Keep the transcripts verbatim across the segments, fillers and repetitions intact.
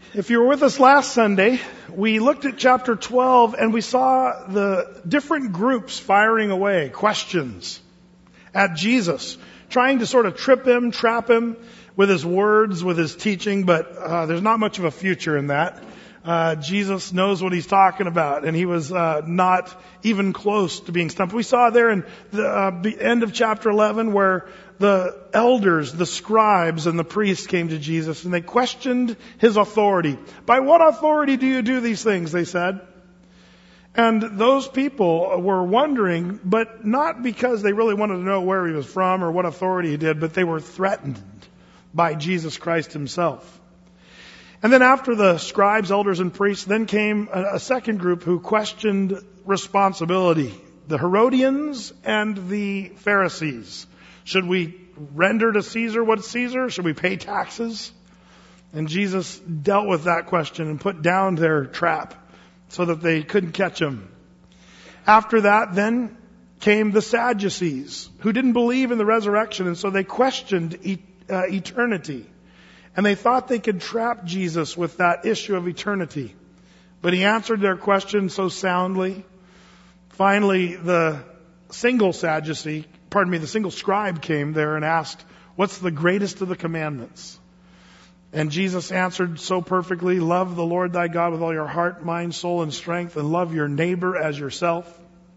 If you were with us last Sunday, we looked at chapter twelve and we saw the different groups firing away questions at Jesus, trying to sort of trip him, trap him with his words, with his teaching, but uh, there's not much of a future in that. Uh, Jesus knows what he's talking about, and he was uh, not even close to being stumped. We saw there in the uh, end of chapter eleven where the elders, the scribes, and the priests came to Jesus, and they questioned his authority. By what authority do you do these things, they said. And those people were wondering, but not because they really wanted to know where he was from or what authority he did, but they were threatened by Jesus Christ himself. And then after the scribes, elders, and priests, then came a, a second group who questioned responsibility. The Herodians and the Pharisees. Should we render to Caesar what's Caesar? Should we pay taxes? And Jesus dealt with that question and put down their trap so that they couldn't catch him. After that, then came the Sadducees, who didn't believe in the resurrection, and so they questioned e- uh, eternity. And they thought they could trap Jesus with that issue of eternity. But he answered their question so soundly. Finally, the single Sadducee, pardon me, the single scribe came there and asked, what's the greatest of the commandments? And Jesus answered so perfectly, love the Lord thy God with all your heart, mind, soul, and strength, and love your neighbor as yourself.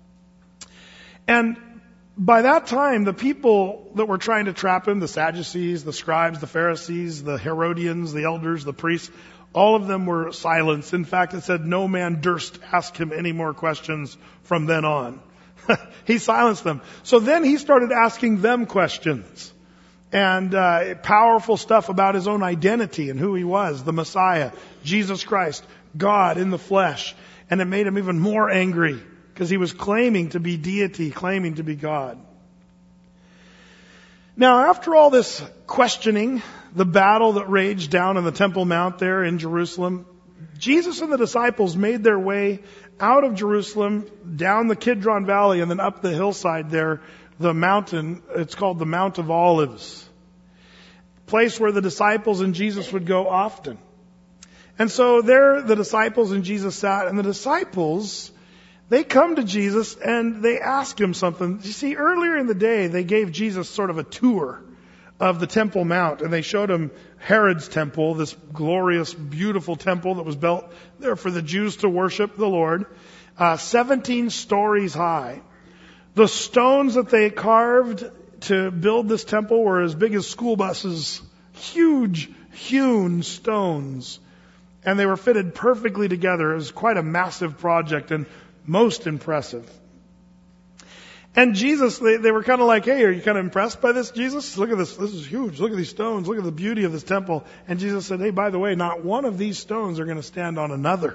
And by that time, the people that were trying to trap him, the Sadducees, the scribes, the Pharisees, the Herodians, the elders, the priests, all of them were silenced. In fact, it said no man durst ask him any more questions from then on. He silenced them. So then he started asking them questions. And uh, powerful stuff about his own identity and who he was, the Messiah, Jesus Christ, God in the flesh. And it made him even more angry because he was claiming to be deity, claiming to be God. Now, after all this questioning, the battle that raged down on the Temple Mount there in Jerusalem, Jesus and the disciples made their way out of Jerusalem, down the Kidron Valley, and then up the hillside there, the mountain. It's called the Mount of Olives, place where the disciples and Jesus would go often. And so there the disciples and Jesus sat, and the disciples, they come to Jesus and they ask him something. You see, earlier in the day, they gave Jesus sort of a tour of the Temple Mount, and they showed him Herod's temple, this glorious, beautiful temple that was built there for the Jews to worship the Lord, uh, seventeen stories high. The stones that they carved to build this temple were as big as school buses, huge, hewn stones, and they were fitted perfectly together. It was quite a massive project and most impressive. And Jesus, they, they were kind of like, hey, are you kind of impressed by this, Jesus? Look at this. This is huge. Look at these stones. Look at the beauty of this temple. And Jesus said, hey, by the way, not one of these stones are going to stand on another.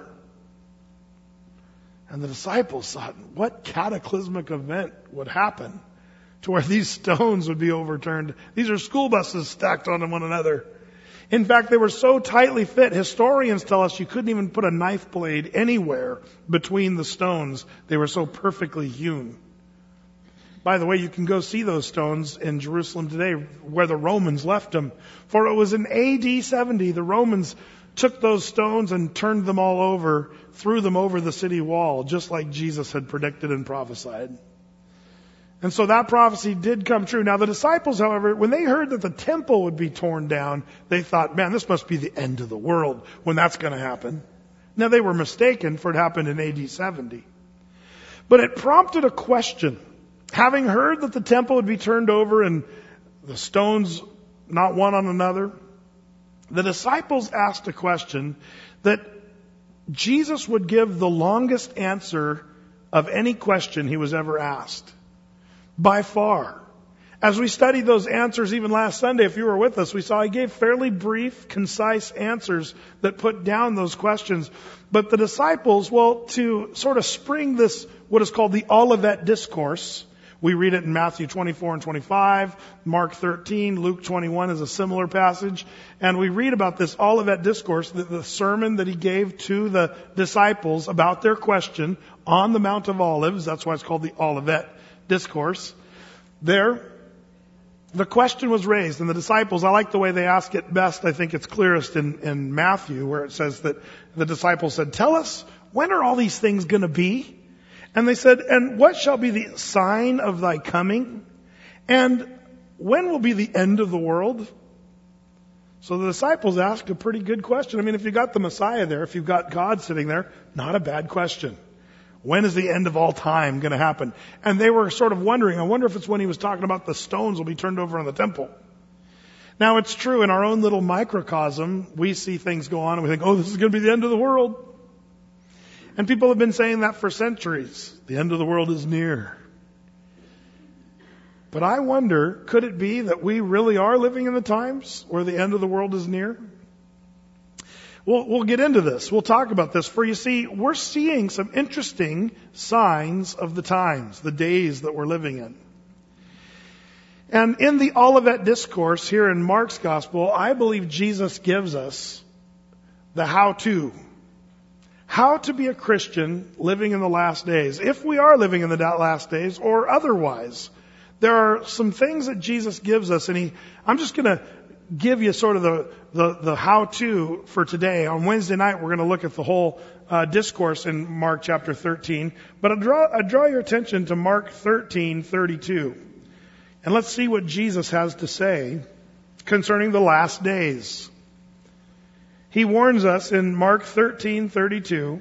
And the disciples thought, what cataclysmic event would happen to where these stones would be overturned? These are school buses stacked on one another. In fact, they were so tightly fit, historians tell us you couldn't even put a knife blade anywhere between the stones. They were so perfectly hewn. By the way, you can go see those stones in Jerusalem today where the Romans left them. For it was in A D seventy, the Romans took those stones and turned them all over, threw them over the city wall, just like Jesus had predicted and prophesied. And so that prophecy did come true. Now the disciples, however, when they heard that the temple would be torn down, they thought, man, this must be the end of the world when that's going to happen. Now they were mistaken, for it happened in A D seventy. But it prompted a question. Having heard that the temple would be turned over and the stones not one on another, the disciples asked a question that Jesus would give the longest answer of any question he was ever asked. By far. As we studied those answers even last Sunday, if you were with us, we saw he gave fairly brief, concise answers that put down those questions. But the disciples, well, to sort of spring this, what is called the Olivet Discourse, we read it in Matthew twenty-four and twenty-five, Mark thirteen, Luke twenty-one is a similar passage. And we read about this Olivet Discourse, the, the sermon that he gave to the disciples about their question on the Mount of Olives. That's why it's called the Olivet Discourse. There, the question was raised, and the disciples, I like the way they ask it best. I think it's clearest in, in Matthew, where it says that the disciples said, tell us, when are all these things going to be? And they said, and what shall be the sign of thy coming? And when will be the end of the world? So the disciples asked a pretty good question. I mean, if you got the Messiah there, if you've got God sitting there, not a bad question. When is the end of all time going to happen? And they were sort of wondering, I wonder if it's when he was talking about the stones will be turned over in the temple. Now it's true, in our own little microcosm, we see things go on and we think, oh, this is going to be the end of the world. And people have been saying that for centuries. The end of the world is near. But I wonder, could it be that we really are living in the times where the end of the world is near? We'll, we'll get into this. We'll talk about this. For you see, we're seeing some interesting signs of the times, the days that we're living in. And in the Olivet Discourse here in Mark's Gospel, I believe Jesus gives us the how-to. How to be a Christian living in the last days. If we are living in the last days or otherwise. There are some things that Jesus gives us, and he, I'm just going to give you sort of the, the, the how-to for today. On Wednesday night, we're going to look at the whole uh, discourse in Mark chapter thirteen. But I draw, I draw your attention to Mark thirteen thirty-two. And let's see what Jesus has to say concerning the last days. He warns us in Mark thirteen thirty-two,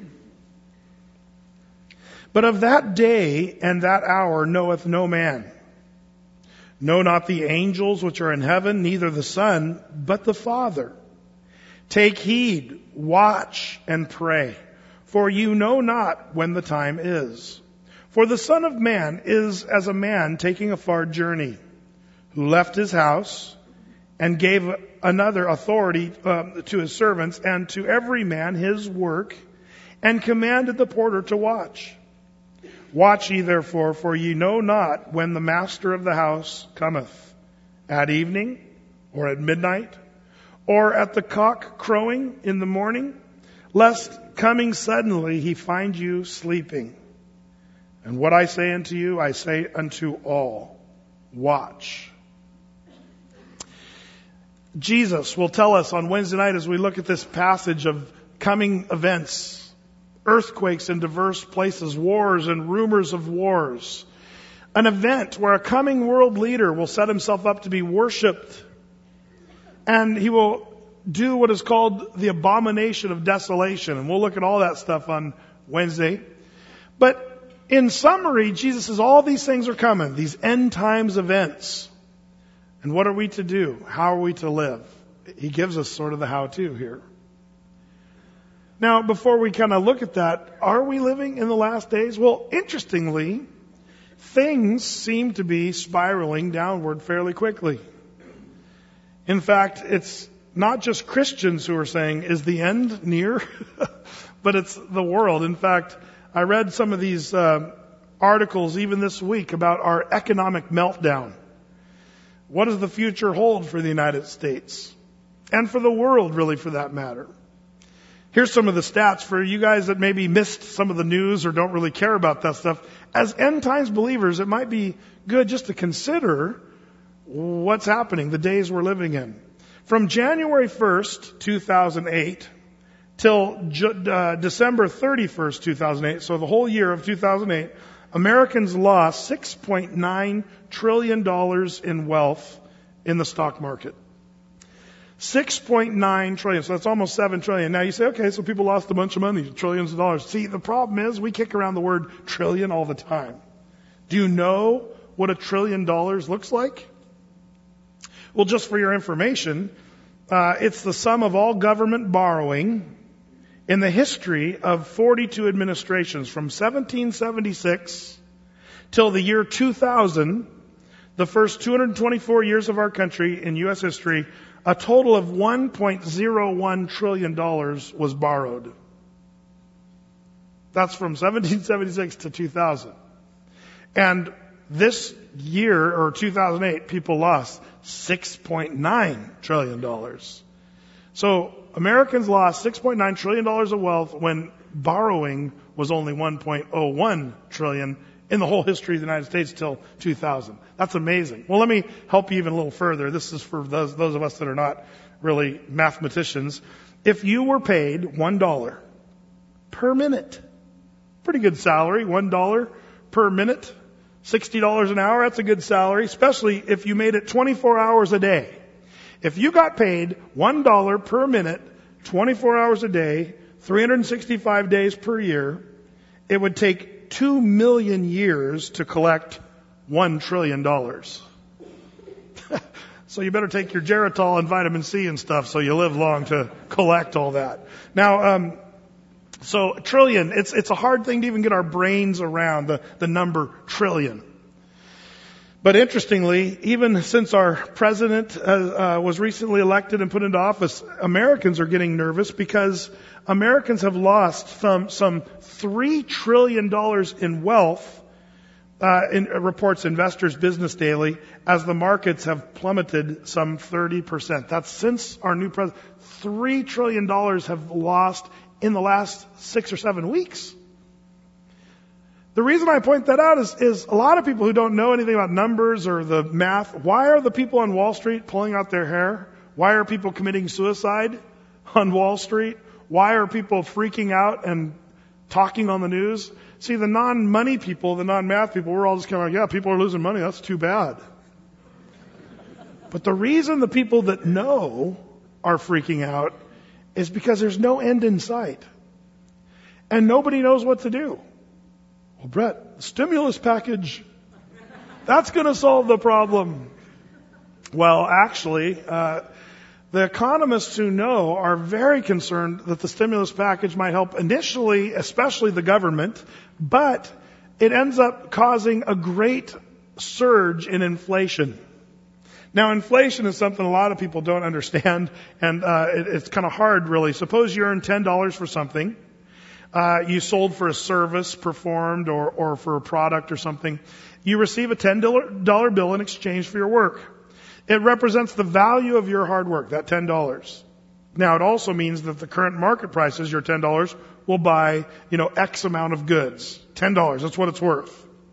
but of that day and that hour knoweth no man. No, not the angels which are in heaven, neither the Son, but the Father. Take heed, watch, and pray, for you know not when the time is. For the Son of Man is as a man taking a far journey, who left his house and gave another authority uh, to his servants and to every man his work, and commanded the porter to watch. Watch ye therefore, for ye know not when the master of the house cometh, at evening, or at midnight, or at the cock crowing in the morning, lest coming suddenly he find you sleeping. And what I say unto you, I say unto all, watch. Jesus will tell us on Wednesday night as we look at this passage of coming events, earthquakes in diverse places, wars and rumors of wars. An event where a coming world leader will set himself up to be worshipped. And he will do what is called the abomination of desolation. And we'll look at all that stuff on Wednesday. But in summary, Jesus says all these things are coming, these end times events. And what are we to do? How are we to live? He gives us sort of the how-to here. Now, before we kind of look at that, are we living in the last days? Well, interestingly, things seem to be spiraling downward fairly quickly. In fact, it's not just Christians who are saying, is the end near? But it's the world. In fact, I read some of these uh, articles even this week about our economic meltdown. What does the future hold for the United States? And for the world, really, for that matter. Here's some of the stats for you guys that maybe missed some of the news or don't really care about that stuff. As end times believers, it might be good just to consider what's happening, the days we're living in. From January first, two thousand eight, till uh, December thirty-first, two thousand eight, so the whole year of two thousand eight, Americans lost six point nine trillion dollars in wealth in the stock market. six point nine trillion, so that's almost seven trillion. Now you say, okay, so people lost a bunch of money, trillions of dollars. See, the problem is we kick around the word trillion all the time. Do you know what a trillion dollars looks like? Well, just for your information, uh, it's the sum of all government borrowing in the history of forty-two administrations from seventeen seventy-six till the year two thousand, the first two hundred twenty-four years of our country in U S history. A total of one point zero one trillion dollars was borrowed. That's from seventeen seventy-six to two thousand. And this year, or two thousand eight, people lost six point nine trillion dollars. So Americans lost six point nine trillion dollars of wealth when borrowing was only one point zero one trillion dollars in the whole history of the United States till two thousand. That's amazing. Well, let me help you even a little further. This is for those, those of us that are not really mathematicians. If you were paid one dollar per minute, pretty good salary, one dollar per minute, sixty dollars an hour, that's a good salary, especially if you made it twenty-four hours a day. If you got paid one dollar per minute, twenty-four hours a day, three hundred sixty-five days per year, it would take two million years to collect one trillion dollars. So you better take your Geritol and vitamin C and stuff so you live long to collect all that. Now, um, so trillion, it's, it's a hard thing to even get our brains around, the, the number trillion. But interestingly, even since our president uh, uh, was recently elected and put into office, Americans are getting nervous because Americans have lost some, some three trillion dollars in wealth, uh, in, uh, reports Investors Business Daily, as the markets have plummeted some thirty percent. That's since our new president. three trillion dollars have lost in the last six or seven weeks. The reason I point that out is, is a lot of people who don't know anything about numbers or the math, why are the people on Wall Street pulling out their hair? Why are people committing suicide on Wall Street? Why are people freaking out and talking on the news? See, the non-money people, the non-math people, we're all just kind of like, yeah, people are losing money. That's too bad. But the reason the people that know are freaking out is because there's no end in sight. And nobody knows what to do. Well, Brett, the stimulus package, that's going to solve the problem. Well, actually, uh, the economists who know are very concerned that the stimulus package might help initially, especially the government, but it ends up causing a great surge in inflation. Now, inflation is something a lot of people don't understand, and uh, it, it's kind of hard, really. Suppose you earn ten dollars for something. Uh, you sold for a service performed or, or for a product or something. You receive a ten dollar bill in exchange for your work. It represents the value of your hard work, that ten dollars. Now, it also means that the current market prices, your ten dollars, will buy, you know, X amount of goods. ten dollars, that's what it's worth.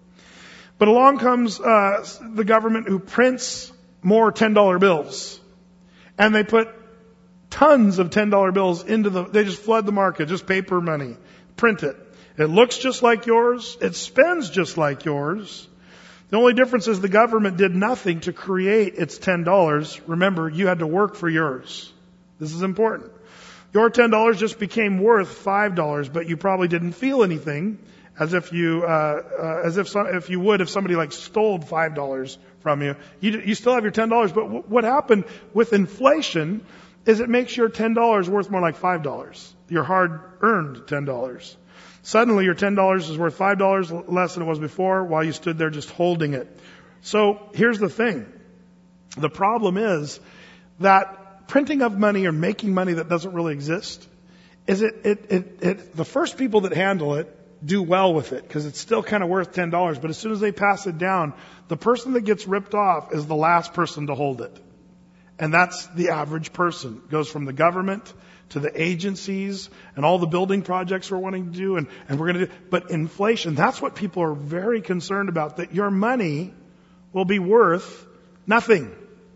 But along comes uh, the government who prints more ten dollar bills. And they put tons of ten dollar bills into the, they just flood the market, just paper money. Print it. It looks just like yours. It spends just like yours. The only difference is the government did nothing to create its ten dollars. Remember, you had to work for yours. This is important. Your ten dollars just became worth five dollars, but you probably didn't feel anything as if you, uh, uh as if some, if you would if somebody like stole five dollars from you. You, you still have your ten dollars, but w- what happened with inflation is it makes your ten dollars worth more like five dollars. Your hard-earned ten dollars. Suddenly your ten dollars is worth five dollars less than it was before while you stood there just holding it. So here's the thing. The problem is that printing of money or making money that doesn't really exist is it, it, it, it the first people that handle it do well with it because it's still kind of worth ten dollars. But as soon as they pass it down, the person that gets ripped off is the last person to hold it. And that's the average person. It goes from the government to the agencies and all the building projects we're wanting to do and, and we're going to do. But inflation, that's what people are very concerned about, that your money will be worth nothing.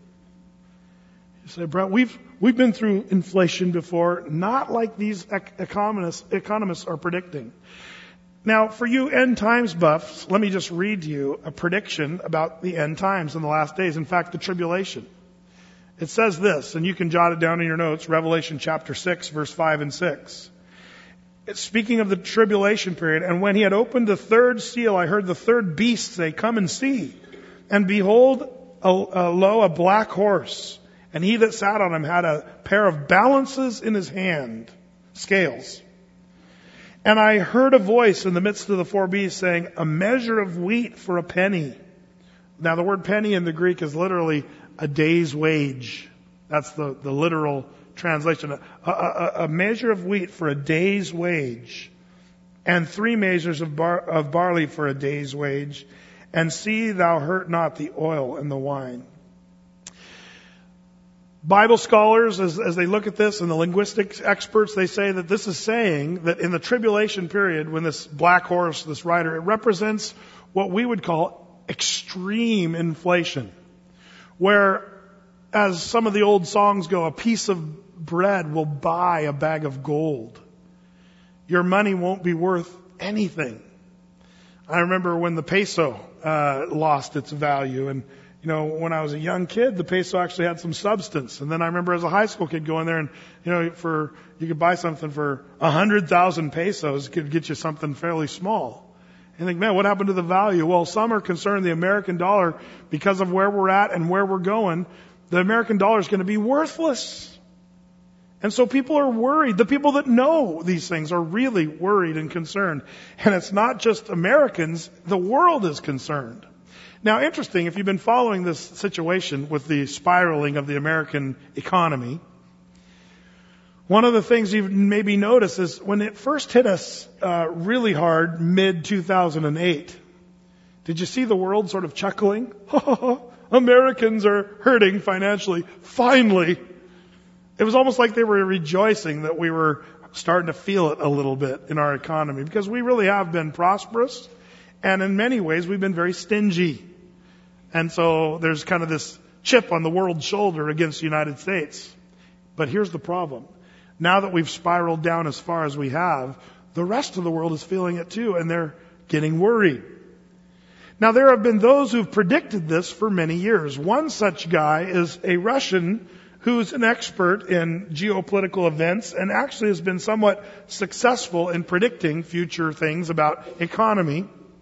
You say, Brett, we've, we've been through inflation before, not like these economists, economists are predicting. Now, for you end times buffs, let me just read to you a prediction about the end times in the last days. In fact, the tribulation. It says this, and you can jot it down in your notes, Revelation chapter six, verse five and six. It's speaking of the tribulation period. And when he had opened the third seal, I heard the third beast say, come and see. And behold, a, a, lo, a black horse. And he that sat on him had a pair of balances in his hand, scales. And I heard a voice in the midst of the four beasts saying, a measure of wheat for a penny. Now the word penny in the Greek is literally a day's wage. That's the, the literal translation. A, a, a measure of wheat for a day's wage, and three measures of, bar, of barley for a day's wage. And see thou hurt not the oil and the wine. Bible scholars, as, as they look at this, and the linguistics experts, they say that this is saying that in the tribulation period, when this black horse, this rider, it represents what we would call extreme inflation, where, as some of the old songs go, a piece of bread will buy a bag of gold. Your money won't be worth anything. I remember when the peso uh, lost its value, and you know, when I was a young kid, the peso actually had some substance. And then I remember as a high school kid going there, and you know, for you could buy something for a hundred thousand pesos, it could get you something fairly small. And you think, man, what happened to the value? Well, some are concerned the American dollar, because of where we're at and where we're going, the American dollar is going to be worthless. And so people are worried. The people that know these things are really worried and concerned. And it's not just Americans. The world is concerned. Now, interesting, if you've been following this situation with the spiraling of the American economy, one of the things you've maybe noticed is when it first hit us uh, really hard, mid two thousand eight, did you see the world sort of chuckling? Americans are hurting financially. Finally. It was almost like they were rejoicing that we were starting to feel it a little bit in our economy, because we really have been prosperous, and in many ways we've been very stingy. And so there's kind of this chip on the world's shoulder against the United States. But here's the problem. Now that we've spiraled down as far as we have, the rest of the world is feeling it too, and they're getting worried. Now, there have been those who've predicted this for many years. One such guy is a Russian who's an expert in geopolitical events and actually has been somewhat successful in predicting future things about economy.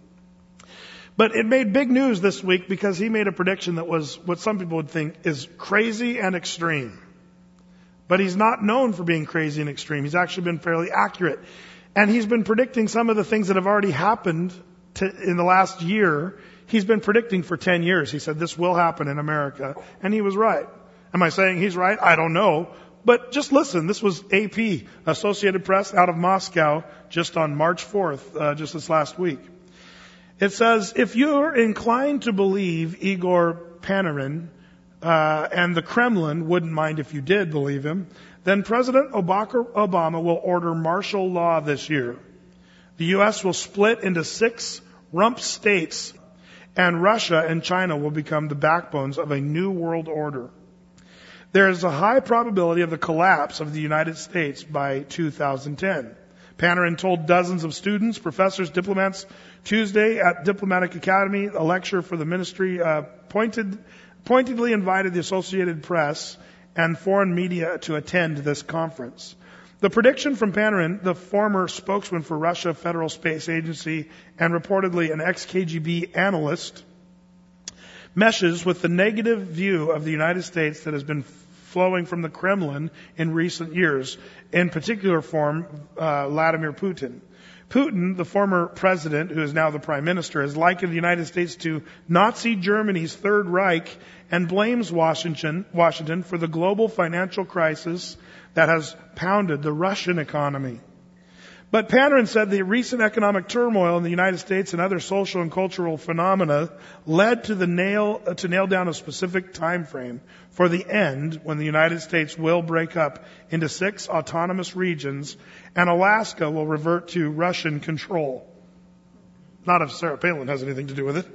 But it made big news this week because he made a prediction that was what some people would think is crazy and extreme. But he's not known for being crazy and extreme. He's actually been fairly accurate. And he's been predicting some of the things that have already happened to, in the last year. He's been predicting for ten years. He said this will happen in America. And he was right. Am I saying he's right? I don't know. But just listen. This was A P, Associated Press, out of Moscow, just on March fourth, uh, just this last week. It says, if you're inclined to believe Igor Panarin, uh, and the Kremlin wouldn't mind if you did believe him, then President Obama will order martial law this year. The U S will split into six rump states, and Russia and China will become the backbones of a new world order. There is a high probability of the collapse of the United States by two thousand ten. Panarin told dozens of students, professors, diplomats Tuesday at Diplomatic Academy, a lecture for the ministry, uh, pointed, pointedly invited the Associated Press and foreign media to attend this conference. The prediction from Panarin, the former spokesman for Russia Federal Space Agency and reportedly an ex-K G B analyst, meshes with the negative view of the United States that has been flowing from the Kremlin in recent years, in particular form uh, Vladimir Putin. Putin, the former president, who is now the prime minister, has likened the United States to Nazi Germany's Third Reich and blames Washington, Washington for the global financial crisis that has pounded the Russian economy. But Panarin said the recent economic turmoil in the United States and other social and cultural phenomena led to the nail to nail down a specific time frame for the end when the United States will break up into six autonomous regions and Alaska will revert to Russian control. Not if Sarah Palin has anything to do with it.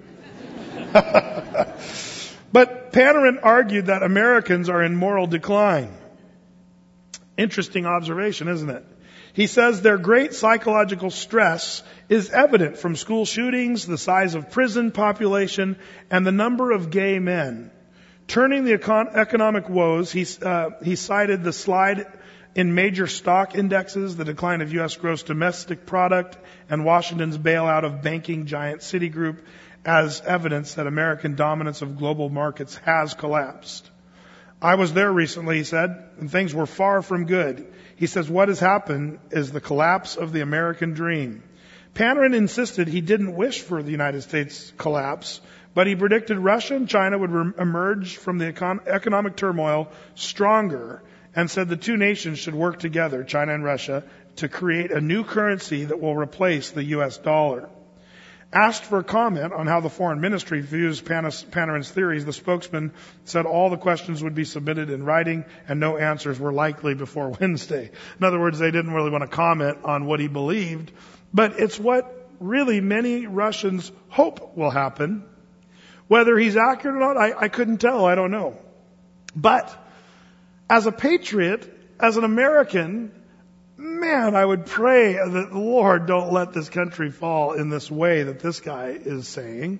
But Panarin argued that Americans are in moral decline. Interesting observation, isn't it? He says their great psychological stress is evident from school shootings, the size of prison population, and the number of gay men. Turning the econ- economic woes, he, uh, he cited the slide in major stock indexes, the decline of U S gross domestic product, and Washington's bailout of banking giant Citigroup as evidence that American dominance of global markets has collapsed. I was there recently, he said, and things were far from good. He says what has happened is the collapse of the American dream. Panarin insisted he didn't wish for the United States collapse, but he predicted Russia and China would re- emerge from the econ- economic turmoil stronger and said the two nations should work together, China and Russia, to create a new currency that will replace the U S dollar. Asked for a comment on how the foreign ministry views Panis, Panarin's theories, the spokesman said all the questions would be submitted in writing and no answers were likely before Wednesday. In other words, they didn't really want to comment on what he believed, but it's what really many Russians hope will happen. Whether he's accurate or not, I, I couldn't tell. I don't know. But as a patriot, as an American, man, I would pray that, Lord, don't let this country fall in this way that this guy is saying.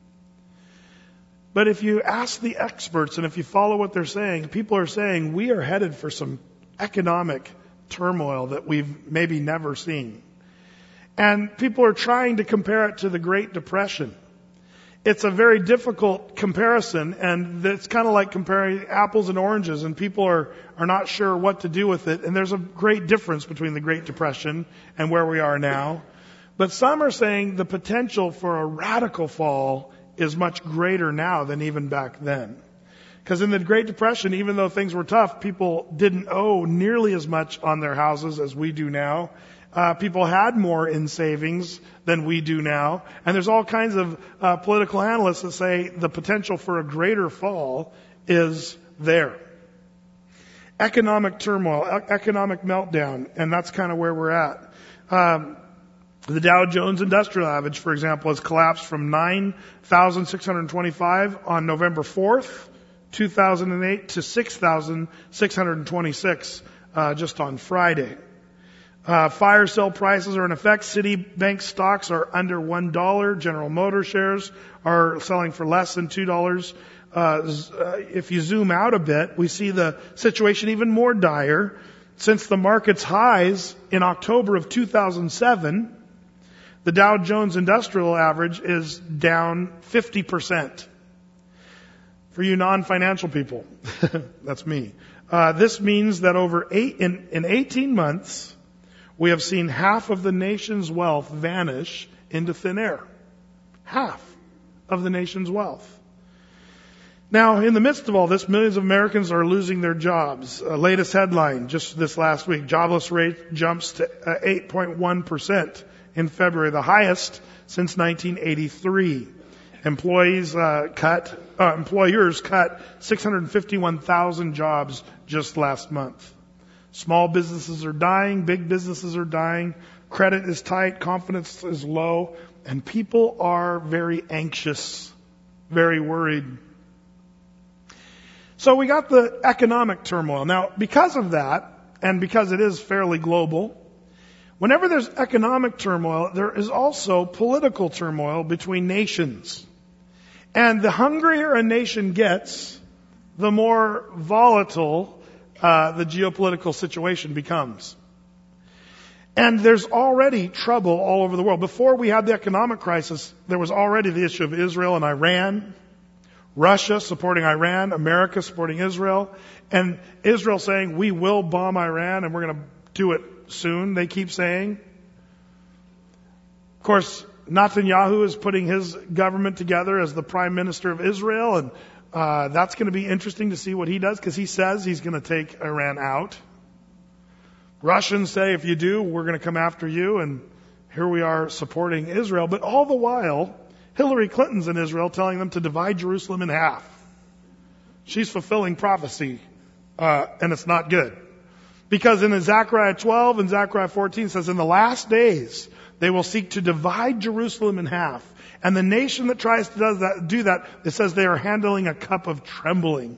But if you ask the experts and if you follow what they're saying, people are saying we are headed for some economic turmoil that we've maybe never seen. And people are trying to compare it to the Great Depression. It's a very difficult comparison, and it's kind of like comparing apples and oranges, and people are, are not sure what to do with it. And there's a great difference between the Great Depression and where we are now. But some are saying the potential for a radical fall is much greater now than even back then. Because in the Great Depression, even though things were tough, people didn't owe nearly as much on their houses as we do now. Uh, people had more in savings than we do now. And there's all kinds of uh, political analysts that say the potential for a greater fall is there. Economic turmoil, e- economic meltdown, and that's kind of where we're at. Um, the Dow Jones Industrial Average, for example, has collapsed from nine thousand six hundred twenty-five on November fourth, two thousand eight to six thousand six hundred twenty-six uh, just on Friday. Uh, fire sale prices are in effect. Citibank stocks are under one dollar. General Motors shares are selling for less than two dollars. Uh, if you zoom out a bit, we see the situation even more dire. Since the market's highs in October of two thousand seven, the Dow Jones Industrial Average is down fifty percent. For you non-financial people, that's me. Uh, this means that over eight, in, in eighteen months, we have seen half of the nation's wealth vanish into thin air. Half of the nation's wealth. Now, in the midst of all this, millions of Americans are losing their jobs. Uh, latest headline, just this last week, jobless rate jumps to uh, eight point one percent in February, the highest since nineteen eighty-three. Employees uh, cut, uh, employers cut six hundred fifty-one thousand jobs just last month. Small businesses are dying, big businesses are dying, credit is tight, confidence is low, and people are very anxious, very worried. So we got the economic turmoil. Now, because of that, and because it is fairly global, whenever there's economic turmoil, there is also political turmoil between nations. And the hungrier a nation gets, the more volatile Uh, the geopolitical situation becomes. And there's already trouble all over the world. Before we had the economic crisis, there was already the issue of Israel and Iran, Russia supporting Iran, America supporting Israel, and Israel saying, we will bomb Iran and we're going to do it soon, they keep saying. Of course, Netanyahu is putting his government together as the prime minister of Israel, and Uh, that's going to be interesting to see what he does, because he says he's going to take Iran out. Russians say, if you do, we're going to come after you, and here we are supporting Israel. But all the while, Hillary Clinton's in Israel telling them to divide Jerusalem in half. She's fulfilling prophecy, uh, and it's not good. Because in Zechariah twelve and Zechariah fourteen says, in the last days, they will seek to divide Jerusalem in half. And the nation that tries to does that, do that, it says they are handling a cup of trembling.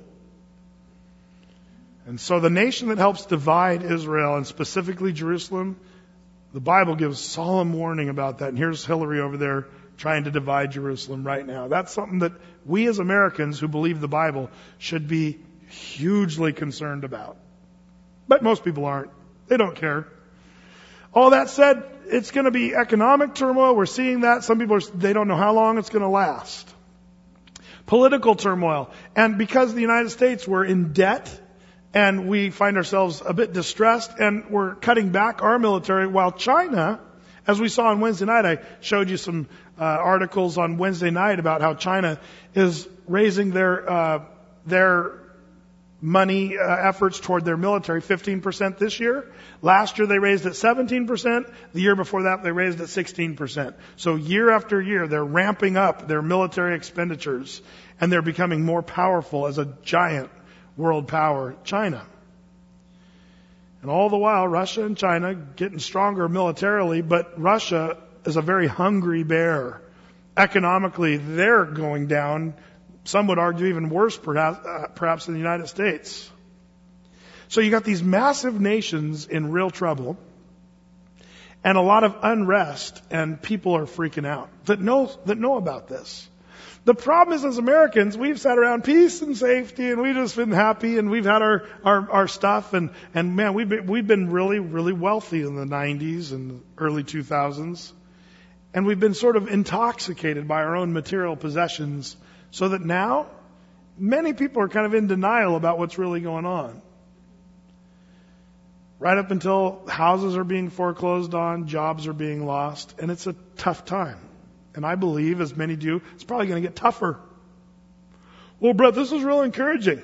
And so the nation that helps divide Israel, and specifically Jerusalem, the Bible gives solemn warning about that. And here's Hillary over there trying to divide Jerusalem right now. That's something that we as Americans who believe the Bible should be hugely concerned about. But most people aren't. They don't care. All that said, it's going to be economic turmoil. We're seeing that. Some people, are, they don't know how long it's going to last. Political turmoil. And because the United States, we're in debt, and we find ourselves a bit distressed, and we're cutting back our military, while China, as we saw on Wednesday night, I showed you some uh, articles on Wednesday night about how China is raising their uh, their money uh, efforts toward their military fifteen percent this year. Last year they raised it seventeen percent. The year before that they raised it sixteen percent. So year after year they're ramping up their military expenditures, and they're becoming more powerful as a giant world power, China. And all the while Russia and China getting stronger militarily, but Russia is a very hungry bear. Economically, they're going down. Some would argue even worse, perhaps, uh, perhaps in the United States. So you got these massive nations in real trouble, and a lot of unrest, and people are freaking out that know that know about this. The problem is, as Americans, we've sat around peace and safety, and we've just been happy, and we've had our our, our stuff, and and man, we've been, we've been really really wealthy in the nineties and early two thousands, and we've been sort of intoxicated by our own material possessions, so that now many people are kind of in denial about what's really going on. Right up until houses are being foreclosed on, jobs are being lost, and it's a tough time. And I believe, as many do, it's probably going to get tougher. Well, Brett, this is real encouraging.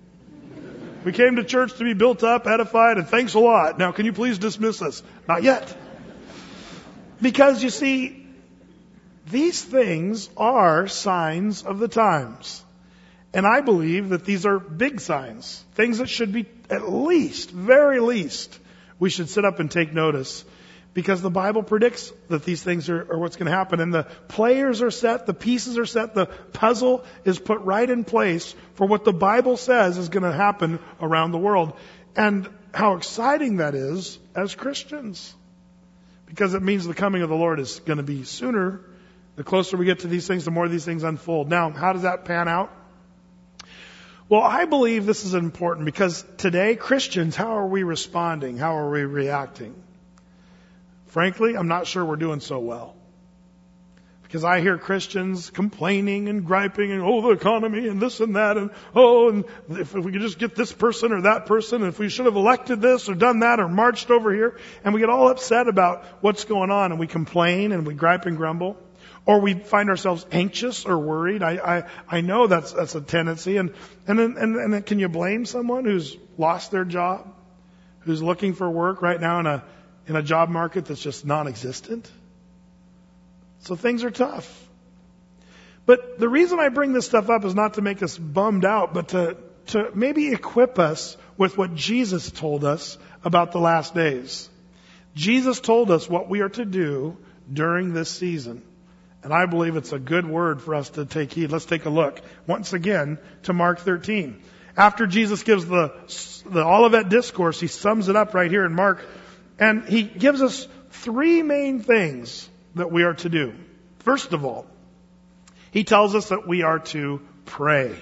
We came to church to be built up, edified, and thanks a lot. Now, can you please dismiss us? Not yet. Because, you see, these things are signs of the times. And I believe that these are big signs, things that should be at least, very least, we should sit up and take notice, because the Bible predicts that these things are, are what's going to happen. And the players are set, the pieces are set, the puzzle is put right in place for what the Bible says is going to happen around the world. And how exciting that is as Christians, because it means the coming of the Lord is going to be sooner. The closer we get to these things, the more these things unfold. Now, how does that pan out? Well, I believe this is important because today, Christians, how are we responding? How are we reacting? Frankly, I'm not sure we're doing so well. Because I hear Christians complaining and griping and, oh, the economy and this and that and, oh, and if we could just get this person or that person, and if we should have elected this or done that or marched over here, and we get all upset about what's going on, and we complain and we gripe and grumble. Or we find ourselves anxious or worried. I, I, I know that's, that's a tendency. And, and then, and, and then can you blame someone who's lost their job? Who's looking for work right now in a, in a job market that's just non-existent? So things are tough. But the reason I bring this stuff up is not to make us bummed out, but to, to maybe equip us with what Jesus told us about the last days. Jesus told us what we are to do during this season. And I believe it's a good word for us to take heed. Let's take a look once again to Mark thirteen. After Jesus gives the, the Olivet Discourse, he sums it up right here in Mark. And he gives us three main things that we are to do. First of all, he tells us that we are to pray.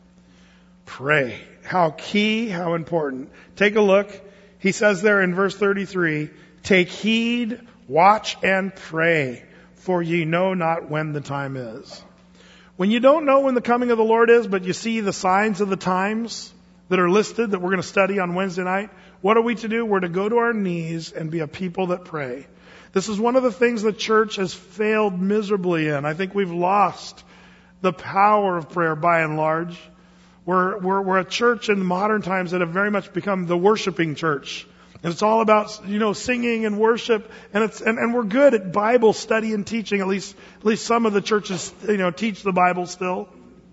Pray. How key, how important. Take a look. He says there in verse thirty-three, take heed, watch and pray, for ye know not when the time is. When you don't know when the coming of the Lord is, but you see the signs of the times that are listed that we're going to study on Wednesday night, what are we to do? We're to go to our knees and be a people that pray. This is one of the things the church has failed miserably in. I think we've lost the power of prayer by and large. We're, we're, we're a church in modern times that have very much become the worshiping church. And it's all about, you know, singing and worship, and it's and, and we're good at Bible study and teaching. At least at least some of the churches, you know, teach the Bible still.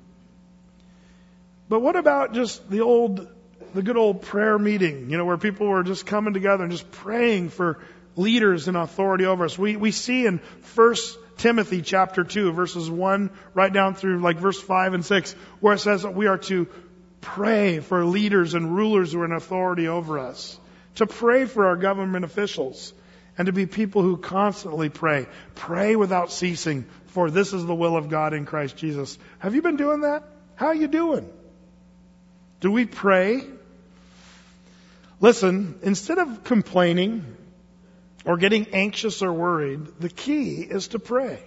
But what about just the old, the good old prayer meeting, you know, where people were just coming together and just praying for leaders in authority over us? We we see in First Timothy chapter two, verses one right down through like verse five and six, where it says that we are to pray for leaders and rulers who are in authority over us. To pray for our government officials, and to be people who constantly pray. Pray without ceasing, for this is the will of God in Christ Jesus. Have you been doing that? How are you doing? Do we pray? Listen, instead of complaining or getting anxious or worried, the key is to pray.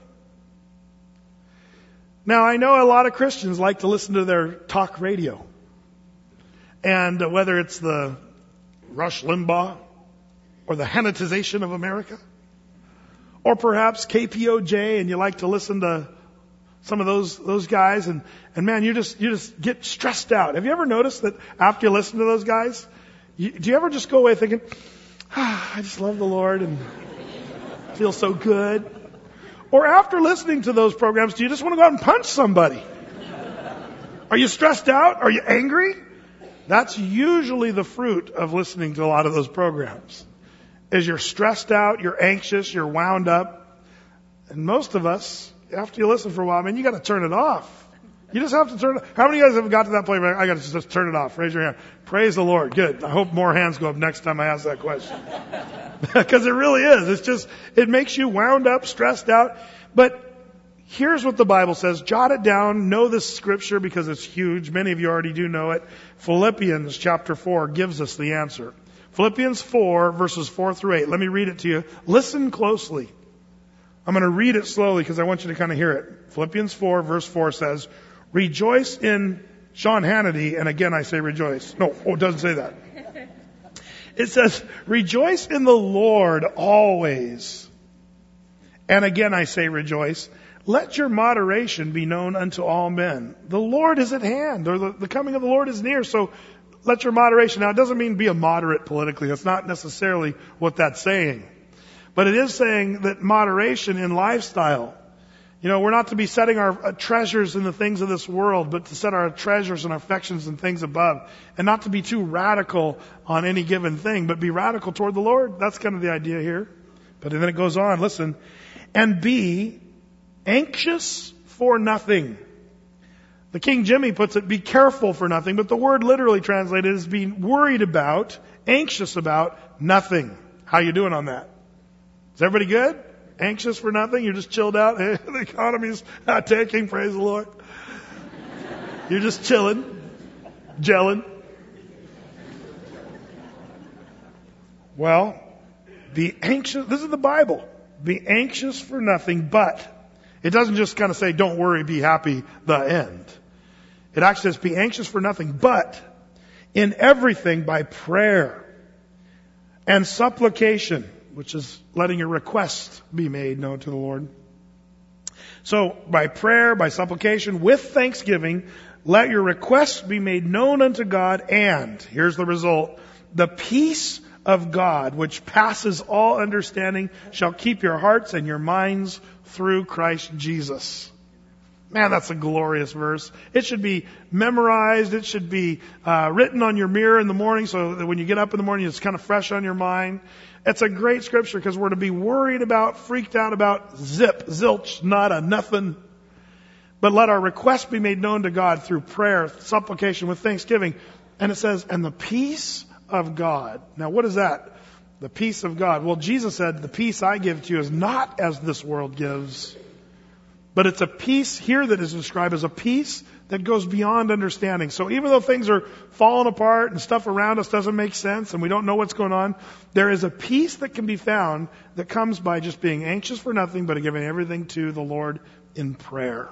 Now, I know a lot of Christians like to listen to their talk radio. And whether it's the Rush Limbaugh, or the Hannitization of America, or perhaps K P O J, and you like to listen to some of those those guys, and and man, you just you just get stressed out. Have you ever noticed that after you listen to those guys, you, do you ever just go away thinking, ah, I just love the Lord and feel so good? Or after listening to those programs, do you just want to go out and punch somebody? Are you stressed out? Are you angry? That's usually the fruit of listening to a lot of those programs. Is you're stressed out, you're anxious, you're wound up. And most of us, after you listen for a while, man, you got to turn it off. You just have to turn it. How many of you guys have got to that point where I got to just turn it off? Raise your hand. Praise the Lord. Good. I hope more hands go up next time I ask that question. Because it really is. It's just, it makes you wound up, stressed out. But here's what the Bible says. Jot it down. Know this scripture because it's huge. Many of you already do know it. Philippians chapter four gives us the answer. Philippians four verses four through eight. Let me read it to you. Listen closely. I'm going to read it slowly because I want you to kind of hear it. Philippians four verse four says, rejoice in Sean Hannity, and again I say rejoice. No, oh, it doesn't say that. It says, rejoice in the Lord always. And again I say rejoice. Let your moderation be known unto all men. The Lord is at hand, or the, the coming of the Lord is near, so let your moderation. Now it doesn't mean be a moderate politically. That's not necessarily what that's saying. But it is saying that moderation in lifestyle. You know, we're not to be setting our treasures in the things of this world, but to set our treasures and our affections in things above. And not to be too radical on any given thing, but be radical toward the Lord. That's kind of the idea here. But then it goes on, listen. And be anxious for nothing. The King Jimmy puts it, be careful for nothing, but the word literally translated is being worried about, anxious about nothing. How you doing on that? Is everybody good? Anxious for nothing? You're just chilled out? Hey, the economy's not taking, praise the Lord. You're just chilling, gelling. Well, be anxious. This is the Bible. Be anxious for nothing, but it doesn't just kind of say, don't worry, be happy, the end. It actually says, be anxious for nothing, but in everything by prayer and supplication, which is letting your request be made known to the Lord. So by prayer, by supplication, with thanksgiving, let your requests be made known unto God, and, here's the result, the peace of God, which passes all understanding, shall keep your hearts and your minds through Christ Jesus. Man, that's a glorious verse. It should be memorized. It should be uh, written on your mirror in the morning so that when you get up in the morning, it's kind of fresh on your mind. It's a great scripture because we're to be worried about, freaked out about, zip, zilch, nada, nothing. But let our requests be made known to God through prayer, supplication, with thanksgiving. And it says, and the peace of God. Now, what is that? The peace of God. Well, Jesus said, the peace I give to you is not as this world gives. But it's a peace here that is described as a peace that goes beyond understanding. So even though things are falling apart and stuff around us doesn't make sense and we don't know what's going on, there is a peace that can be found that comes by just being anxious for nothing but giving everything to the Lord in prayer.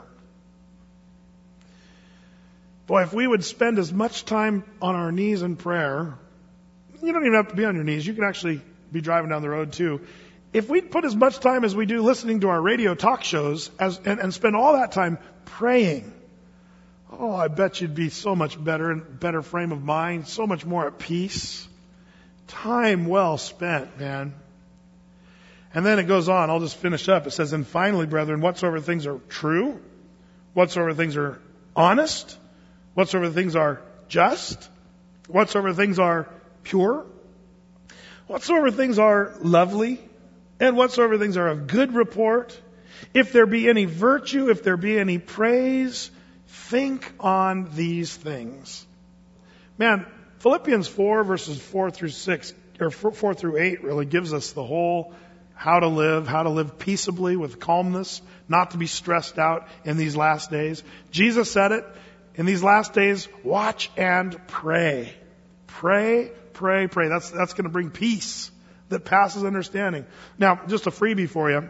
Boy, if we would spend as much time on our knees in prayer, you don't even have to be on your knees. You can actually be driving down the road too. If we'd put as much time as we do listening to our radio talk shows as, and, and spend all that time praying, oh, I bet you'd be so much better and better frame of mind, so much more at peace. Time well spent, man. And then it goes on. I'll just finish up. It says, and finally, brethren, whatsoever things are true, whatsoever things are honest, whatsoever things are just, whatsoever things are pure, whatsoever things are lovely, and whatsoever things are of good report, if there be any virtue, if there be any praise, think on these things. Man, Philippians four verses four through six, or four through eight really gives us the whole how to live, how to live peaceably with calmness, not to be stressed out in these last days. Jesus said it, in these last days, watch and pray. Pray, pray, pray. That's, that's going to bring peace that passes understanding. Now, just a freebie for you.